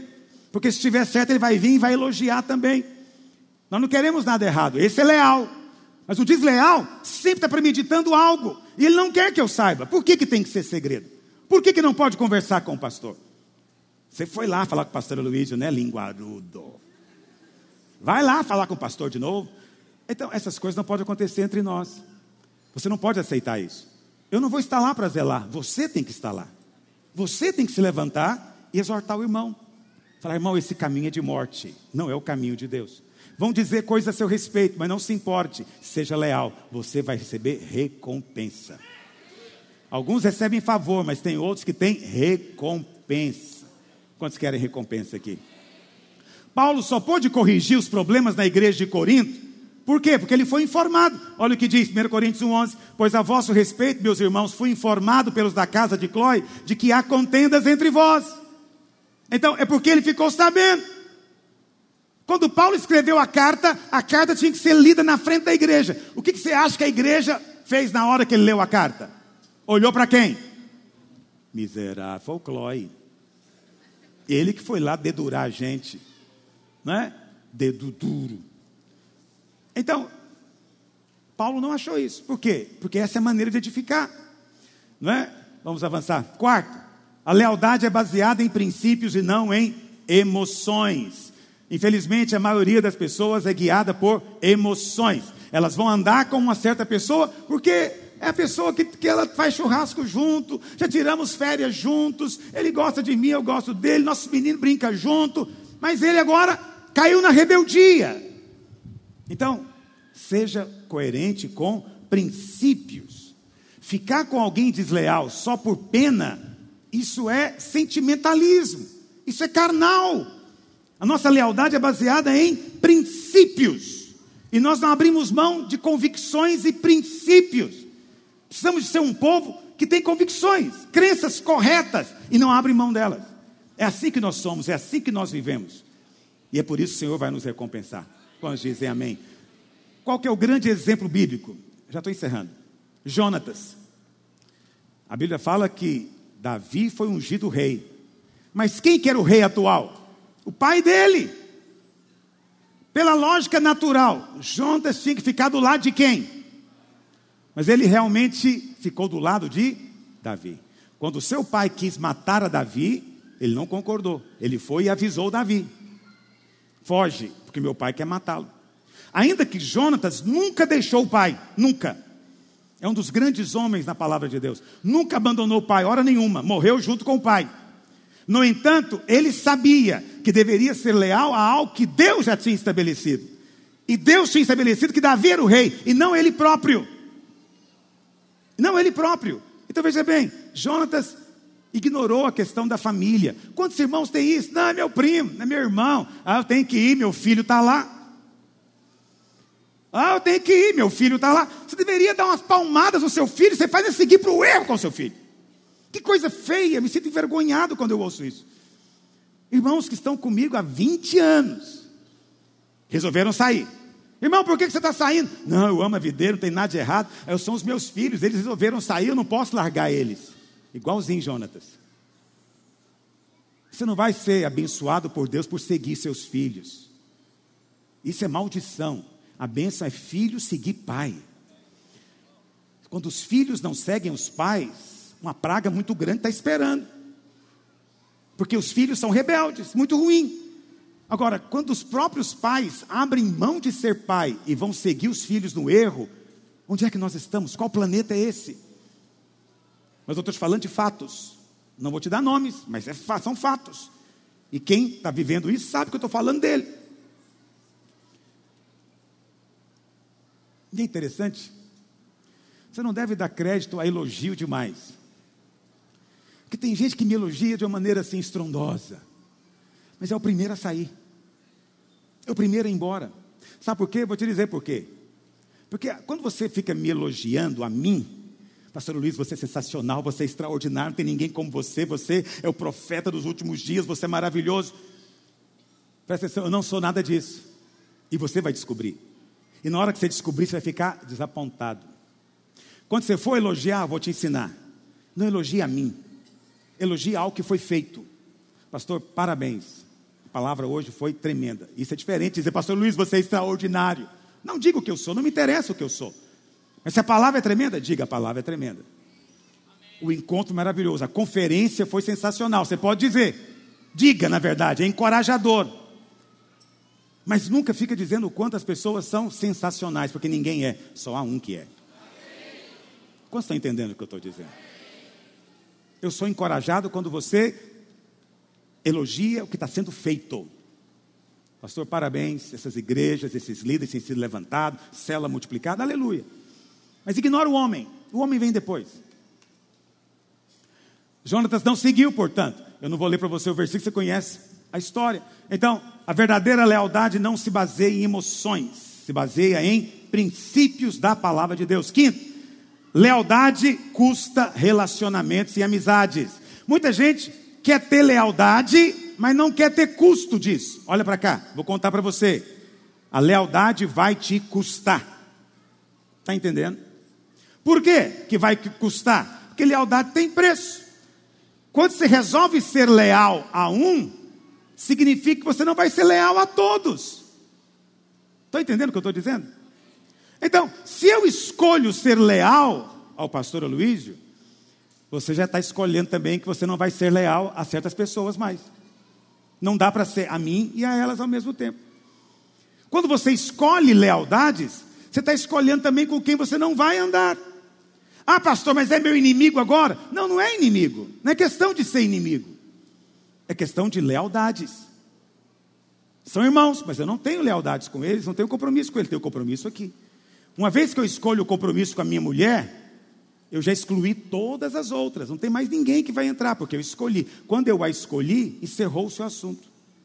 Porque se estiver certo, ele vai vir e vai elogiar também. Nós não queremos nada errado. Esse é leal. Mas o desleal sempre está premeditando algo. E ele não quer que eu saiba. Por que, que tem que ser segredo? Por que, que não pode conversar com o pastor? Você foi lá falar com o pastor Luísio, né, linguarudo? Vai lá falar com o pastor de novo. Então, essas coisas não podem acontecer entre nós. Você não pode aceitar isso. Eu não vou estar lá para zelar. Você tem que estar lá. Você tem que se levantar e exortar o irmão. Falar, irmão, esse caminho é de morte. Não é o caminho de Deus. Vão dizer coisas a seu respeito, mas não se importe. Seja leal. Você vai receber recompensa. Alguns recebem favor, mas tem outros que têm recompensa. Quantos querem recompensa aqui? Paulo só pôde corrigir os problemas na igreja de Corinto. Por quê? Porque ele foi informado. Olha o que diz primeira Coríntios um, onze. Pois a vosso respeito, meus irmãos, fui informado pelos da casa de Cloe, de que há contendas entre vós. Então, é porque ele ficou sabendo. Quando Paulo escreveu a carta, a carta tinha que ser lida na frente da igreja. O que, que você acha que a igreja fez na hora que ele leu a carta? Olhou para quem? Miserável, foi o Cloe. Ele que foi lá dedurar a gente. Né? Dedo duro. Então, Paulo não achou isso. Por quê? Porque essa é a maneira de edificar. Não é? Vamos avançar. Quarto, a lealdade é baseada em princípios e não em emoções. Infelizmente, a maioria das pessoas é guiada por emoções. Elas vão andar com uma certa pessoa porque é a pessoa que, que ela faz churrasco junto, já tiramos férias juntos, ele gosta de mim, eu gosto dele, nosso menino brinca junto, mas ele agora caiu na rebeldia. Então, seja coerente com princípios. Ficar com alguém desleal só por pena, isso é sentimentalismo, isso é carnal. A nossa lealdade é baseada em princípios. E nós não abrimos mão de convicções e princípios. Precisamos de ser um povo que tem convicções, crenças corretas e não abre mão delas. É assim que nós somos, é assim que nós vivemos. E é por isso que o Senhor vai nos recompensar. Quando dizem amém. Qual que é o grande exemplo bíblico? Já estou encerrando. Jonatas. A Bíblia fala que Davi foi ungido rei. Mas quem que era o rei atual? O pai dele. Pela lógica natural, Jonatas tinha que ficar do lado de quem? Mas ele realmente ficou do lado de Davi. Quando o seu pai quis matar a Davi, ele não concordou. Ele foi e avisou Davi. Foge, porque meu pai quer matá-lo. Ainda que Jonatas nunca deixou o pai, nunca. É um dos grandes homens na palavra de Deus. Nunca abandonou o pai, hora nenhuma. Morreu junto com o pai. No entanto, ele sabia que deveria ser leal a algo que Deus já tinha estabelecido. E Deus tinha estabelecido que Davi era o rei, e não ele próprio. Não ele próprio. Então veja bem, Jonatas ignorou a questão da família. Quantos irmãos tem isso? Não, é meu primo, é meu irmão. Ah, eu tenho que ir, meu filho está lá. Ah, eu tenho que ir, meu filho está lá. Você deveria dar umas palmadas no seu filho, você faz ele seguir para o erro com o seu filho. Que coisa feia, me sinto envergonhado quando eu ouço isso. Irmãos que estão comigo há vinte anos, resolveram sair. Irmão, por que você está saindo? Não, eu amo a videira, não tem nada de errado. Eu são os meus filhos, eles resolveram sair, eu não posso largar eles. Igualzinho Jonatas. Você não vai ser abençoado por Deus por seguir seus filhos. Isso é maldição. A bênção é filho seguir pai. Quando os filhos não seguem os pais, uma praga muito grande está esperando. Porque os filhos são rebeldes, muito ruim. Agora, quando os próprios pais abrem mão de ser pai e vão seguir os filhos no erro, onde é que nós estamos? Qual planeta é esse? Mas eu estou te falando de fatos. Não vou te dar nomes, mas é, são fatos. E quem está vivendo isso sabe que eu estou falando dele. E é interessante, você não deve dar crédito a elogio demais. Porque tem gente que me elogia de uma maneira assim estrondosa. Mas é o primeiro a sair. É o primeiro a ir embora. Sabe por quê? Vou te dizer por quê. Porque quando você fica me elogiando a mim, pastor Luiz, você é sensacional, você é extraordinário, não tem ninguém como você, você é o profeta dos últimos dias, você é maravilhoso. Presta atenção, eu não sou nada disso. E você vai descobrir. E na hora que você descobrir, você vai ficar desapontado. Quando você for elogiar, eu vou te ensinar. Não elogie a mim. Elogie algo que foi feito. Pastor, parabéns. A palavra hoje foi tremenda. Isso é diferente de dizer, pastor Luiz, você é extraordinário. Não diga o que eu sou, não me interessa o que eu sou. Mas se a palavra é tremenda, diga, a palavra é tremenda. O encontro maravilhoso, a conferência foi sensacional. Você pode dizer, diga na verdade, é encorajador. Mas nunca fica dizendo o quanto as pessoas são sensacionais, porque ninguém é, só há um que é. Quantos estão entendendo o que eu estou dizendo? Eu sou encorajado quando você elogia o que está sendo feito. Pastor, parabéns, essas igrejas, esses líderes têm sido levantados, célula multiplicada, aleluia. Mas ignora o homem, o homem vem depois. Jonatas não seguiu, portanto. Eu não vou ler para você o versículo, você conhece a história. Então, a verdadeira lealdade não se baseia em emoções, se baseia em princípios da palavra de Deus. Quinto, lealdade custa relacionamentos e amizades. Muita gente quer ter lealdade, mas não quer ter custo disso. Olha para cá, vou contar para você. A lealdade vai te custar. Está entendendo? Por quê que vai custar? Porque lealdade tem preço. Quando você resolve ser leal a um, significa que você não vai ser leal a todos. Está entendendo o que eu estou dizendo? Então, se eu escolho ser leal ao pastor Aloísio, você já está escolhendo também que você não vai ser leal a certas pessoas mais. Não dá para ser a mim e a elas ao mesmo tempo. Quando você escolhe lealdades, você está escolhendo também com quem você não vai andar. Ah, pastor, mas é meu inimigo agora? Não, não é inimigo. Não é questão de ser inimigo. É questão de lealdades. São irmãos, mas eu não tenho lealdades com eles, não tenho compromisso com eles, tenho compromisso aqui. Uma vez que eu escolho o compromisso com a minha mulher, eu já excluí todas as outras. Não tem mais ninguém que vai entrar, porque eu escolhi. Quando eu a escolhi, encerrou o seu assunto.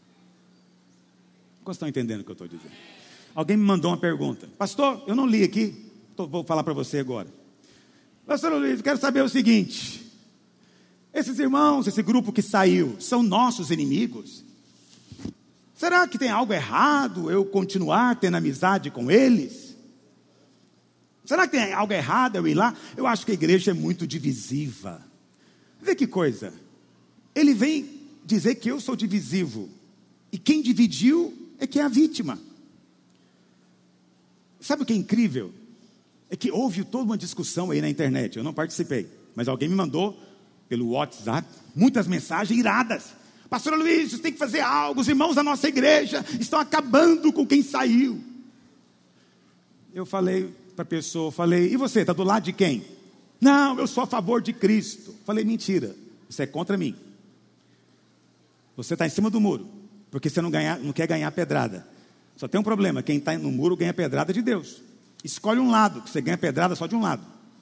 Vocês estão entendendo o que eu estou dizendo? Alguém me mandou uma pergunta. Pastor, eu não li aqui, tô, vou falar para você agora. Pastor Luiz, quero saber o seguinte. Esses irmãos, esse grupo que saiu, são nossos inimigos? Será que tem algo errado eu continuar tendo amizade com eles? Será que tem algo errado eu ir lá? Eu acho que a igreja é muito divisiva. Vê que coisa. Ele vem dizer que eu sou divisivo. E quem dividiu é que é a vítima. Sabe o que é incrível? É que houve toda uma discussão aí na internet. Eu não participei, mas alguém me mandou pelo WhatsApp muitas mensagens iradas. Pastor Luiz, você tem que fazer algo. Os irmãos da nossa igreja estão acabando com quem saiu. Eu falei para a pessoa, falei, e você, está do lado de quem? Não, eu sou a favor de Cristo. Falei, mentira, você é contra mim. Você está em cima do muro, porque você não, ganha, não quer ganhar pedrada. Só tem um problema, quem está no muro ganha pedrada de Deus. Escolhe um lado, que você ganha pedrada só de um lado.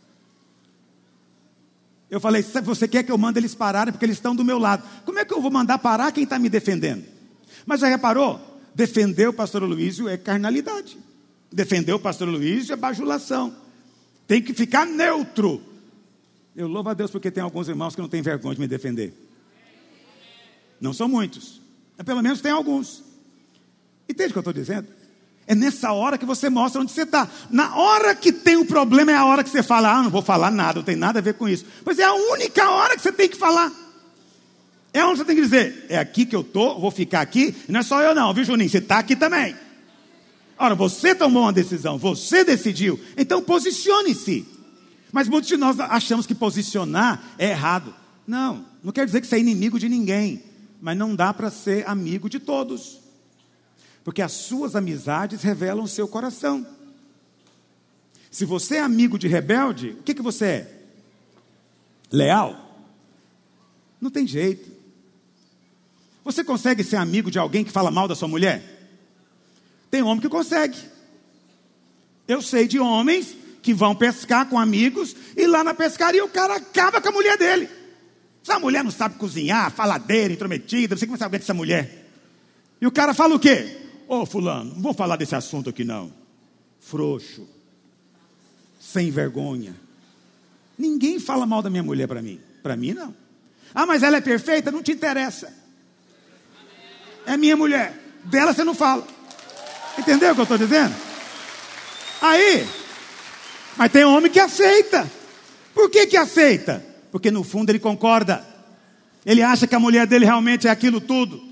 Eu falei, você quer que eu mande eles pararem porque eles estão do meu lado. Como é que eu vou mandar parar quem está me defendendo? Mas já reparou? Defender o pastor Aloísio é carnalidade. Defender o pastor Aloísio é bajulação. Tem que ficar neutro. Eu louvo a Deus porque tem alguns irmãos que não têm vergonha de me defender. Não são muitos, mas pelo menos tem alguns. Entende o que eu estou dizendo? É nessa hora que você mostra onde você está. Na hora que tem o problema é a hora que você fala, ah, não vou falar nada, não tem nada a ver com isso. Mas é a única hora que você tem que falar. É onde você tem que dizer, é aqui que eu estou, vou ficar aqui. E não é só eu não, viu Juninho, você está aqui também. Ora, você tomou uma decisão, você decidiu. Então posicione-se. Mas muitos de nós achamos que posicionar é errado. Não, não quer dizer que você é inimigo de ninguém. Mas não dá para ser amigo de todos. Porque as suas amizades revelam o seu coração. Se você é amigo de rebelde, o que, que você é? Leal? Não tem jeito. Você consegue ser amigo de alguém que fala mal da sua mulher? Tem homem que consegue. Eu sei de homens que vão pescar com amigos e lá na pescaria o cara acaba com a mulher dele. Essa mulher não sabe cozinhar, faladeira, intrometida, não sei como você aguenta essa mulher. E o cara fala o quê? Ô oh, fulano, não vou falar desse assunto aqui não. Frouxo. Sem vergonha. Ninguém fala mal da minha mulher para mim. Para mim não. Ah, mas ela é perfeita? Não te interessa. É minha mulher. Dela você não fala. Entendeu o que eu estou dizendo? Aí, mas tem homem que aceita. Por que que aceita? Porque no fundo ele concorda. Ele acha que a mulher dele realmente é aquilo tudo.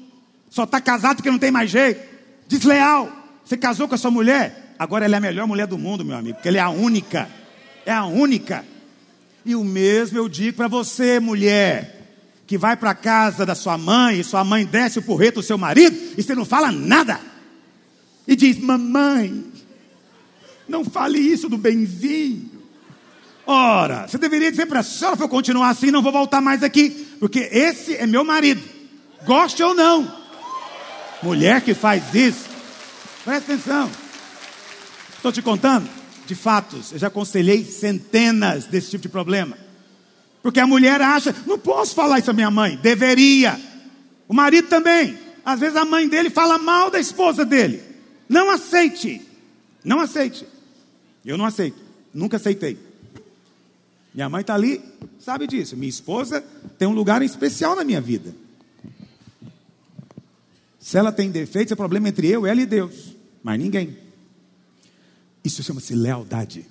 Só está casado porque não tem mais jeito. Desleal. Você casou com a sua mulher, agora ela é a melhor mulher do mundo, meu amigo, porque ela é a única. É a única. E o mesmo eu digo para você, mulher, que vai para a casa da sua mãe, e sua mãe desce o porreto do seu marido, e você não fala nada. E diz, mamãe, não fale isso do benzinho. Ora, você deveria dizer para a senhora, se eu continuar assim, não vou voltar mais aqui, porque esse é meu marido, goste ou não. Mulher que faz isso, presta atenção. Estou te contando de fatos, eu já aconselhei centenas desse tipo de problema. Porque a mulher acha, não posso falar isso à minha mãe, deveria. O marido também, às vezes a mãe dele fala mal da esposa dele. Não aceite, não aceite. Eu não aceito, nunca aceitei. Minha mãe está ali, sabe disso. Minha esposa tem um lugar especial na minha vida. Se ela tem defeitos, é problema entre eu, ela e Deus. Mas ninguém. Isso chama-se lealdade.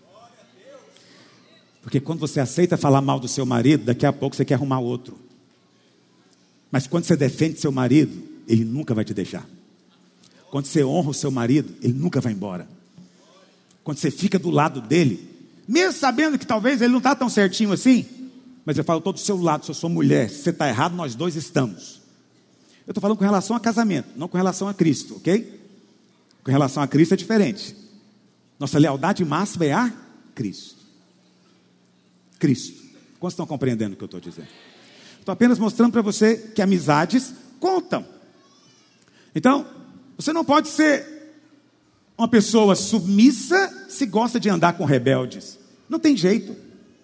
Porque quando você aceita falar mal do seu marido, daqui a pouco você quer arrumar outro. Mas quando você defende seu marido, ele nunca vai te deixar. Quando você honra o seu marido, ele nunca vai embora. Quando você fica do lado dele, mesmo sabendo que talvez ele não está tão certinho assim, mas eu falo, estou do seu lado, se eu sou mulher, se você está errado, nós dois estamos. Eu estou falando com relação a casamento, não com relação a Cristo, ok? Com relação a Cristo é diferente. Nossa lealdade máxima é a Cristo. Cristo. Quantos estão compreendendo o que eu estou dizendo? Estou apenas mostrando para você que amizades contam. Então, você não pode ser uma pessoa submissa se gosta de andar com rebeldes. Não tem jeito.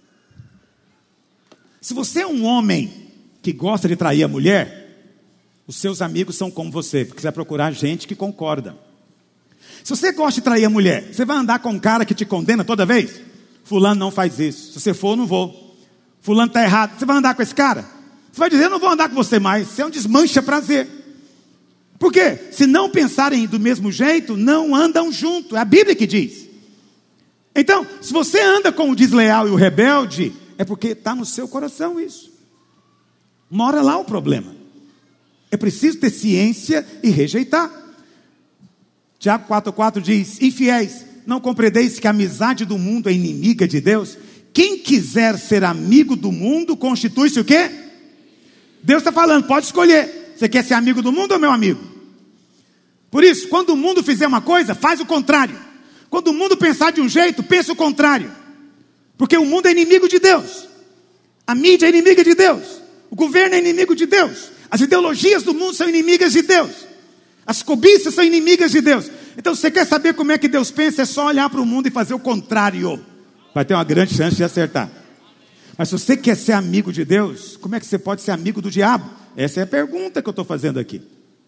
Se você é um homem que gosta de trair a mulher, os seus amigos são como você, porque você vai procurar gente que concorda. Se você gosta de trair a mulher, você vai andar com um cara que te condena toda vez? Fulano não faz isso. Se você for, eu não vou. Fulano está errado. Você vai andar com esse cara? Você vai dizer, eu não vou andar com você mais. Você é um desmancha prazer. Por quê? Se não pensarem do mesmo jeito, não andam junto. É a Bíblia que diz. Então, se você anda com o desleal e o rebelde, é porque está no seu coração isso. Mora lá o problema. É preciso ter ciência e rejeitar. Tiago quatro quatro diz, infiéis, não compreendeis que a amizade do mundo é inimiga de Deus? Quem quiser ser amigo do mundo, constitui-se o quê? Deus está falando, pode escolher. Você quer ser amigo do mundo ou meu amigo? Por isso, quando o mundo fizer uma coisa, faz o contrário. Quando o mundo pensar de um jeito, pensa o contrário. Porque o mundo é inimigo de Deus. A mídia é inimiga de Deus. O governo é inimigo de Deus. As ideologias do mundo são inimigas de Deus. As cobiças são inimigas de Deus. Então, se você quer saber como é que Deus pensa, é só olhar para o mundo e fazer o contrário. Vai ter uma grande chance de acertar. Mas se você quer ser amigo de Deus, como é que você pode ser amigo do diabo? Essa é a pergunta que eu estou fazendo aqui.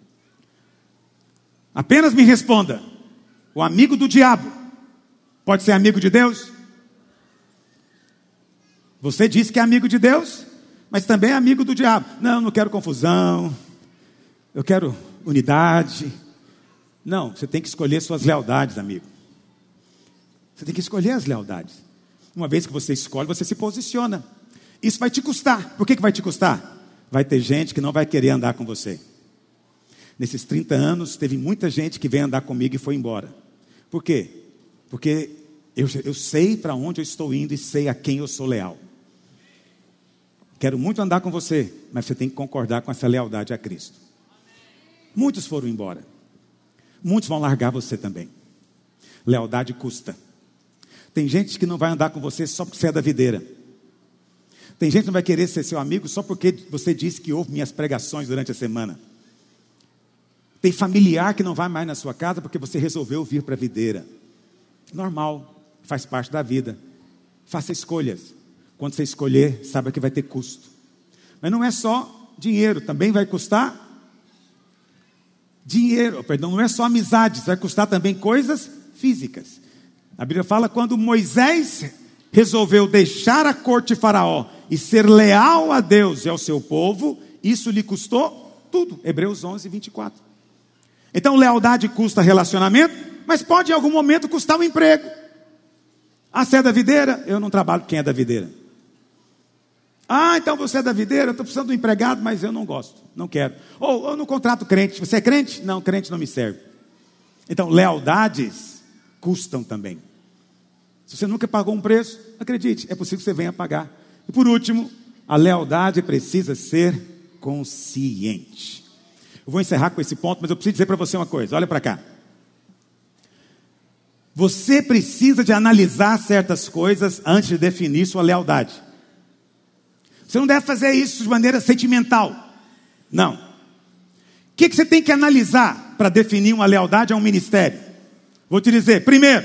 Apenas me responda. O amigo do diabo pode ser amigo de Deus? Você disse que é amigo de Deus, mas também é amigo do diabo. Não, eu não quero confusão. Eu quero unidade. Não, você tem que escolher suas lealdades, amigo. Você tem que escolher as lealdades. Uma vez que você escolhe, você se posiciona. Isso vai te custar. Por que que vai te custar? Vai ter gente que não vai querer andar com você. Nesses trinta anos, teve muita gente que veio andar comigo e foi embora. Por quê? Porque eu, eu sei para onde eu estou indo e sei a quem eu sou leal. Quero muito andar com você, mas você tem que concordar com essa lealdade a Cristo. Muitos foram embora. Muitos vão largar você também. Lealdade custa. Tem gente que não vai andar com você só porque você é da videira. Tem gente que não vai querer ser seu amigo só porque você disse que ouve minhas pregações durante a semana. Tem familiar que não vai mais na sua casa porque você resolveu vir para a videira. Normal, faz parte da vida. Faça escolhas. Quando você escolher, saiba que vai ter custo. Mas não é só dinheiro, também vai custar dinheiro, perdão, não é só amizades, vai custar também coisas físicas. A Bíblia fala quando Moisés resolveu deixar a corte de Faraó e ser leal a Deus e ao seu povo, isso lhe custou tudo. Hebreus onze, vinte e quatro. Então lealdade custa relacionamento, mas pode em algum momento custar um emprego. Ah, você é da videira? Eu não trabalho com quem é da videira. Ah, então você é da videira, eu estou precisando de um empregado, mas eu não gosto, não quero. Ou eu não contrato crente. Você é crente? Não, crente não me serve. Então, lealdades custam também. Se você nunca pagou um preço, acredite, é possível que você venha pagar. E por último, a lealdade precisa ser consciente. Eu vou encerrar com esse ponto, mas eu preciso dizer para você uma coisa. Olha para cá. Você precisa de analisar certas coisas antes de definir sua lealdade. Você não deve fazer isso de maneira sentimental. Não. O que, que você tem que analisar para definir uma lealdade a um ministério? Vou te dizer. Primeiro,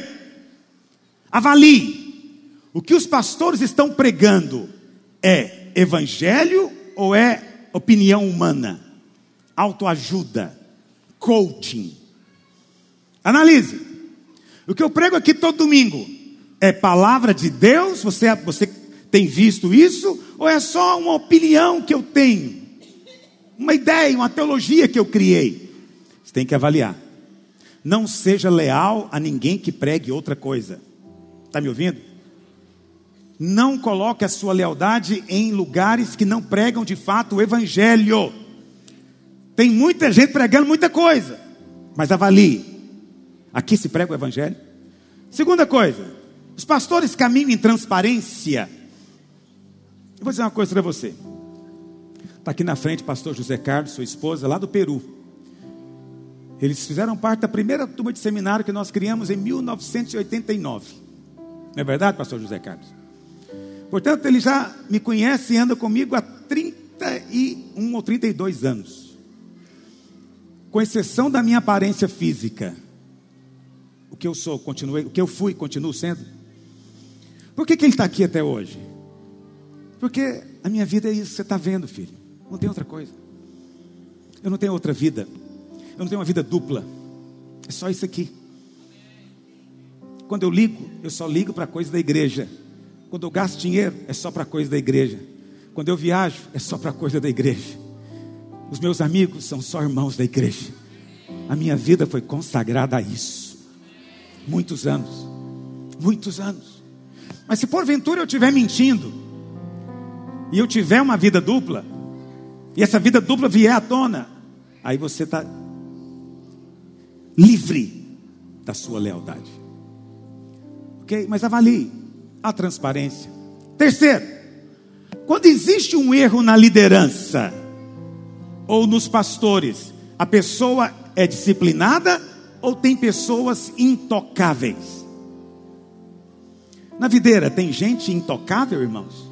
avalie. O que os pastores estão pregando é evangelho ou é opinião humana? Autoajuda, coaching. Analise. O que eu prego aqui todo domingo é palavra de Deus? Você, você tem visto isso? Ou é só uma opinião que eu tenho? Uma ideia, uma teologia que eu criei? Você tem que avaliar. Não seja leal a ninguém que pregue outra coisa. Está me ouvindo? Não coloque a sua lealdade em lugares que não pregam de fato o evangelho. Tem muita gente pregando muita coisa, mas avalie. Aqui se prega o evangelho. Segunda coisa, os pastores caminham em transparência. Eu vou dizer uma coisa para você. Está aqui na frente o pastor José Carlos, sua esposa, lá do Peru. Eles fizeram parte da primeira turma de seminário que nós criamos em mil novecentos e oitenta e nove. Não é verdade, pastor José Carlos? Portanto, ele já me conhece e anda comigo há trinta e um ou trinta e dois anos. Com exceção da minha aparência física. O que eu sou, continuei, o que eu fui, continuo sendo. Por que que ele está aqui até hoje? Porque a minha vida é isso, você está vendo, filho. Não tem outra coisa. Eu não tenho outra vida. Eu não tenho uma vida dupla. É só isso aqui. Quando eu ligo, eu só ligo para coisa da igreja. Quando eu gasto dinheiro, é só para coisa da igreja. Quando eu viajo, é só para coisa da igreja. Os meus amigos são só irmãos da igreja. A minha vida foi consagrada a isso. Muitos anos. Muitos anos. Mas se porventura eu estiver mentindo, e eu tiver uma vida dupla, e essa vida dupla vier à tona, aí você está livre da sua lealdade. Ok? Mas avalie a transparência. Terceiro, quando existe um erro na liderança, ou nos pastores, a pessoa é disciplinada, ou tem pessoas intocáveis? Na videira tem gente intocável, irmãos?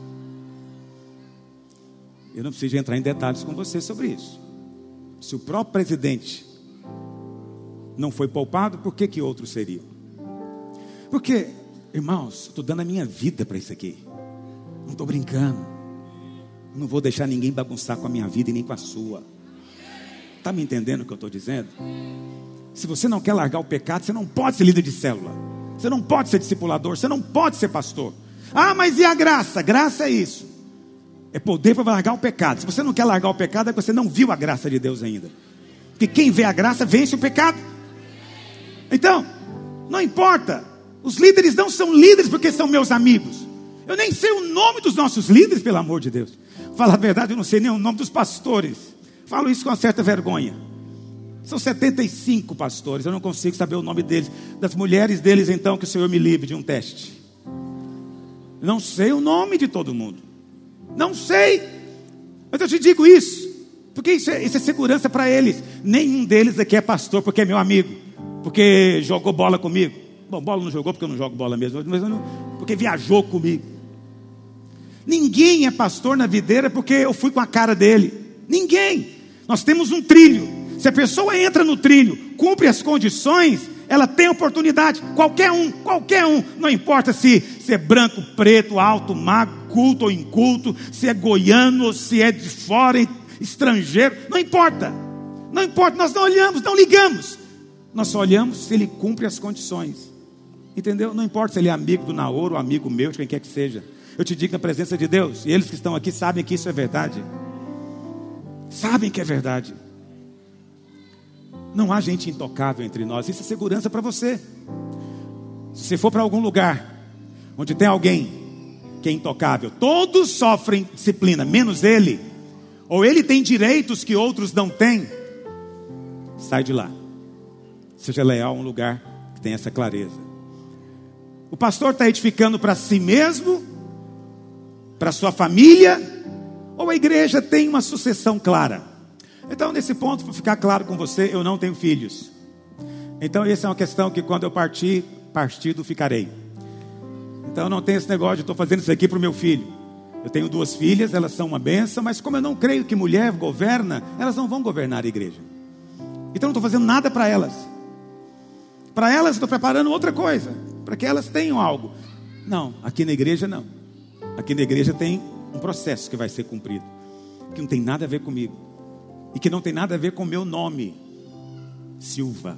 Eu não preciso entrar em detalhes com você sobre isso. Se o próprio presidente não foi poupado, por que que outros seriam? Porque, irmãos, estou dando a minha vida para isso aqui. Não estou brincando. Não vou deixar ninguém bagunçar com a minha vida e nem com a sua. Está me entendendo o que eu estou dizendo? Se você não quer largar o pecado, você não pode ser líder de célula. Você não pode ser discipulador. Você não pode ser pastor. Ah, mas e a graça? Graça é isso. É poder para largar o pecado. Se você não quer largar o pecado, é porque você não viu a graça de Deus ainda. Porque quem vê a graça, vence o pecado. Então, não importa. Os líderes não são líderes porque são meus amigos. Eu nem sei o nome dos nossos líderes, pelo amor de Deus. Fala a verdade, eu não sei nem o nome dos pastores. Falo isso com uma certa vergonha. São setenta e cinco pastores, eu não consigo saber o nome deles. Das mulheres deles, então, que o Senhor me livre de um teste. Não sei o nome de todo mundo. Não sei. Mas eu te digo isso, porque isso é, isso é segurança para eles. Nenhum deles aqui é pastor porque é meu amigo, porque jogou bola comigo. Bom, bola não jogou porque eu não jogo bola mesmo, mas não, porque viajou comigo. Ninguém é pastor na videira porque eu fui com a cara dele. Ninguém. Nós temos um trilho. Se a pessoa entra no trilho, cumpre as condições, ela tem oportunidade. Qualquer um, qualquer um. Não importa se, se é branco, preto, alto, magro, culto ou inculto, se é goiano ou se é de fora, estrangeiro. Não importa. Não importa, nós não olhamos, não ligamos. Nós só olhamos se ele cumpre as condições. Entendeu? Não importa se ele é amigo do Naoro ou amigo meu, de quem quer que seja. Eu te digo na presença de Deus, e eles que estão aqui sabem que isso é verdade. Sabem que é verdade. Não há gente intocável entre nós. Isso é segurança para você. Se você for para algum lugar onde tem alguém que é intocável. Todos sofrem disciplina, menos ele. Ou ele tem direitos que outros não têm. Sai de lá. Seja leal a um lugar que tem essa clareza. O pastor está edificando para si mesmo, para sua família, ou a igreja tem uma sucessão clara? Então, nesse ponto, para ficar claro com você, eu não tenho filhos. Então, essa é uma questão que quando eu partir, partido ficarei. Então, não tem esse negócio de estou fazendo isso aqui para o meu filho. Eu tenho duas filhas, elas são uma bênção, mas como eu não creio que mulher governa, elas não vão governar a igreja. Então, não estou fazendo nada para elas. Para elas, estou preparando outra coisa, para que elas tenham algo. Não, aqui na igreja não. Aqui na igreja tem um processo que vai ser cumprido, que não tem nada a ver comigo, e que não tem nada a ver com o meu nome, Silva.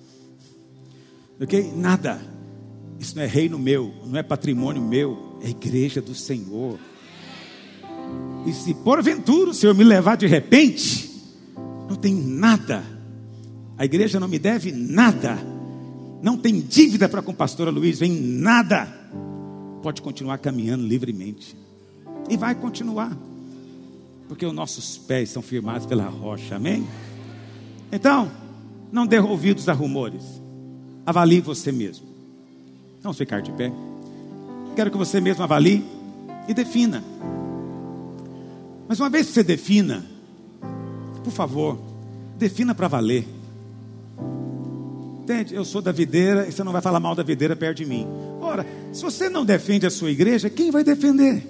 Ok? Nada. Isso não é reino meu, não é patrimônio meu, é igreja do Senhor. E se porventura o Senhor me levar de repente, não tem nada. A igreja não me deve nada. Não tem dívida para com a pastora Luiz, vem nada. Pode continuar caminhando livremente. E vai continuar. Porque os nossos pés são firmados pela rocha, amém? Então, não dê ouvidos a rumores. Avalie você mesmo. Vamos ficar de pé. Quero que você mesmo avalie e defina. Mas uma vez que você defina, por favor, defina para valer. Entende? Eu sou da videira e você não vai falar mal da videira perto de mim. Ora, se você não defende a sua igreja, quem vai defender?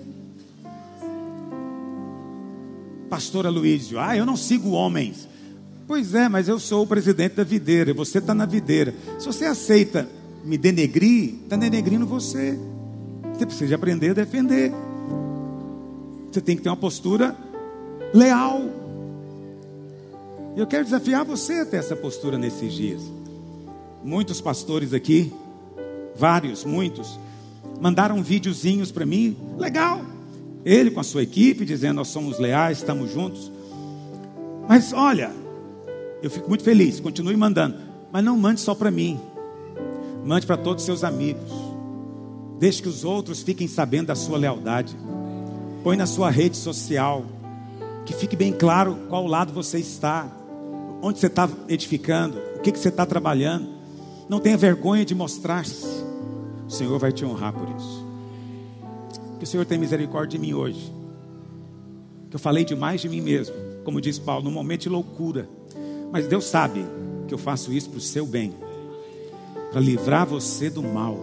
Pastor Aloysio, ah, eu não sigo homens. Pois é, mas eu sou o presidente da videira e você está na videira. Se você aceita me denegrir, está denegrindo você. Você precisa aprender a defender. Você tem que ter uma postura leal. Eu quero desafiar você a ter essa postura nesses dias. Muitos pastores aqui, vários, muitos, mandaram videozinhos para mim, legal. Ele com a sua equipe, dizendo, nós somos leais, estamos juntos. Mas olha, eu fico muito feliz, continue mandando. Mas não mande só para mim. Mande para todos os seus amigos. Deixe que os outros fiquem sabendo da sua lealdade. Põe na sua rede social. Que fique bem claro qual lado você está. Onde você está edificando. O que, que você está trabalhando. Não tenha vergonha de mostrar-se. O Senhor vai te honrar por isso. Que o Senhor tenha misericórdia de mim hoje. Que eu falei demais de mim mesmo. Como diz Paulo, num momento de loucura. Mas Deus sabe que eu faço isso para o seu bem. Para livrar você do mal.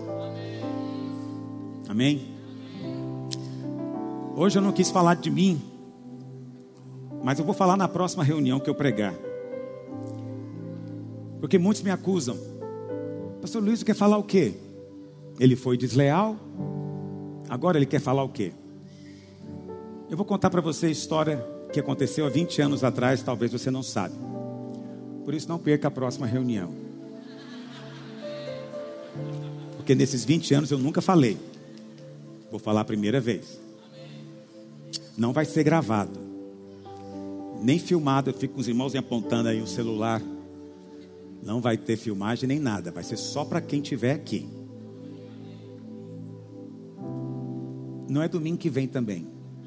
Amém? Hoje eu não quis falar de mim. Mas eu vou falar na próxima reunião que eu pregar. Porque muitos me acusam. Pastor Luiz quer falar o quê? Ele foi desleal. Agora ele quer falar o quê? Eu vou contar para você a história que aconteceu há vinte anos atrás. Talvez você não sabe. Por isso não perca a próxima reunião. Porque nesses vinte anos eu nunca falei. Vou falar a primeira vez. Não vai ser gravado. Nem filmado. Eu fico com os irmãos apontando aí o celular. Não vai ter filmagem nem nada. Vai ser só para quem estiver aqui. Não é domingo que vem também.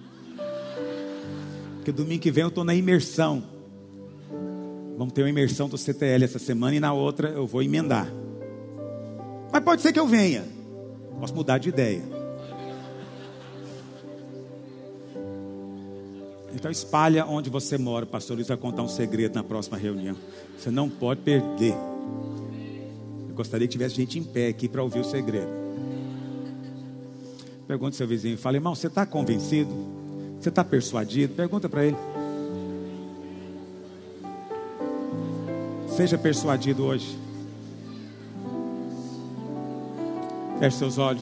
Porque domingo que vem eu estou na imersão. Vamos ter uma imersão do C T L essa semana. E na outra eu vou emendar. Mas pode ser que eu venha. Posso mudar de ideia. Então espalha onde você mora. O pastor Luiz vai contar um segredo na próxima reunião. Você não pode perder. Eu gostaria que tivesse gente em pé aqui para ouvir o segredo. Pergunta ao seu vizinho. Fala, irmão, você está convencido? Você está persuadido? Pergunta para ele. Seja persuadido hoje. Feche seus olhos.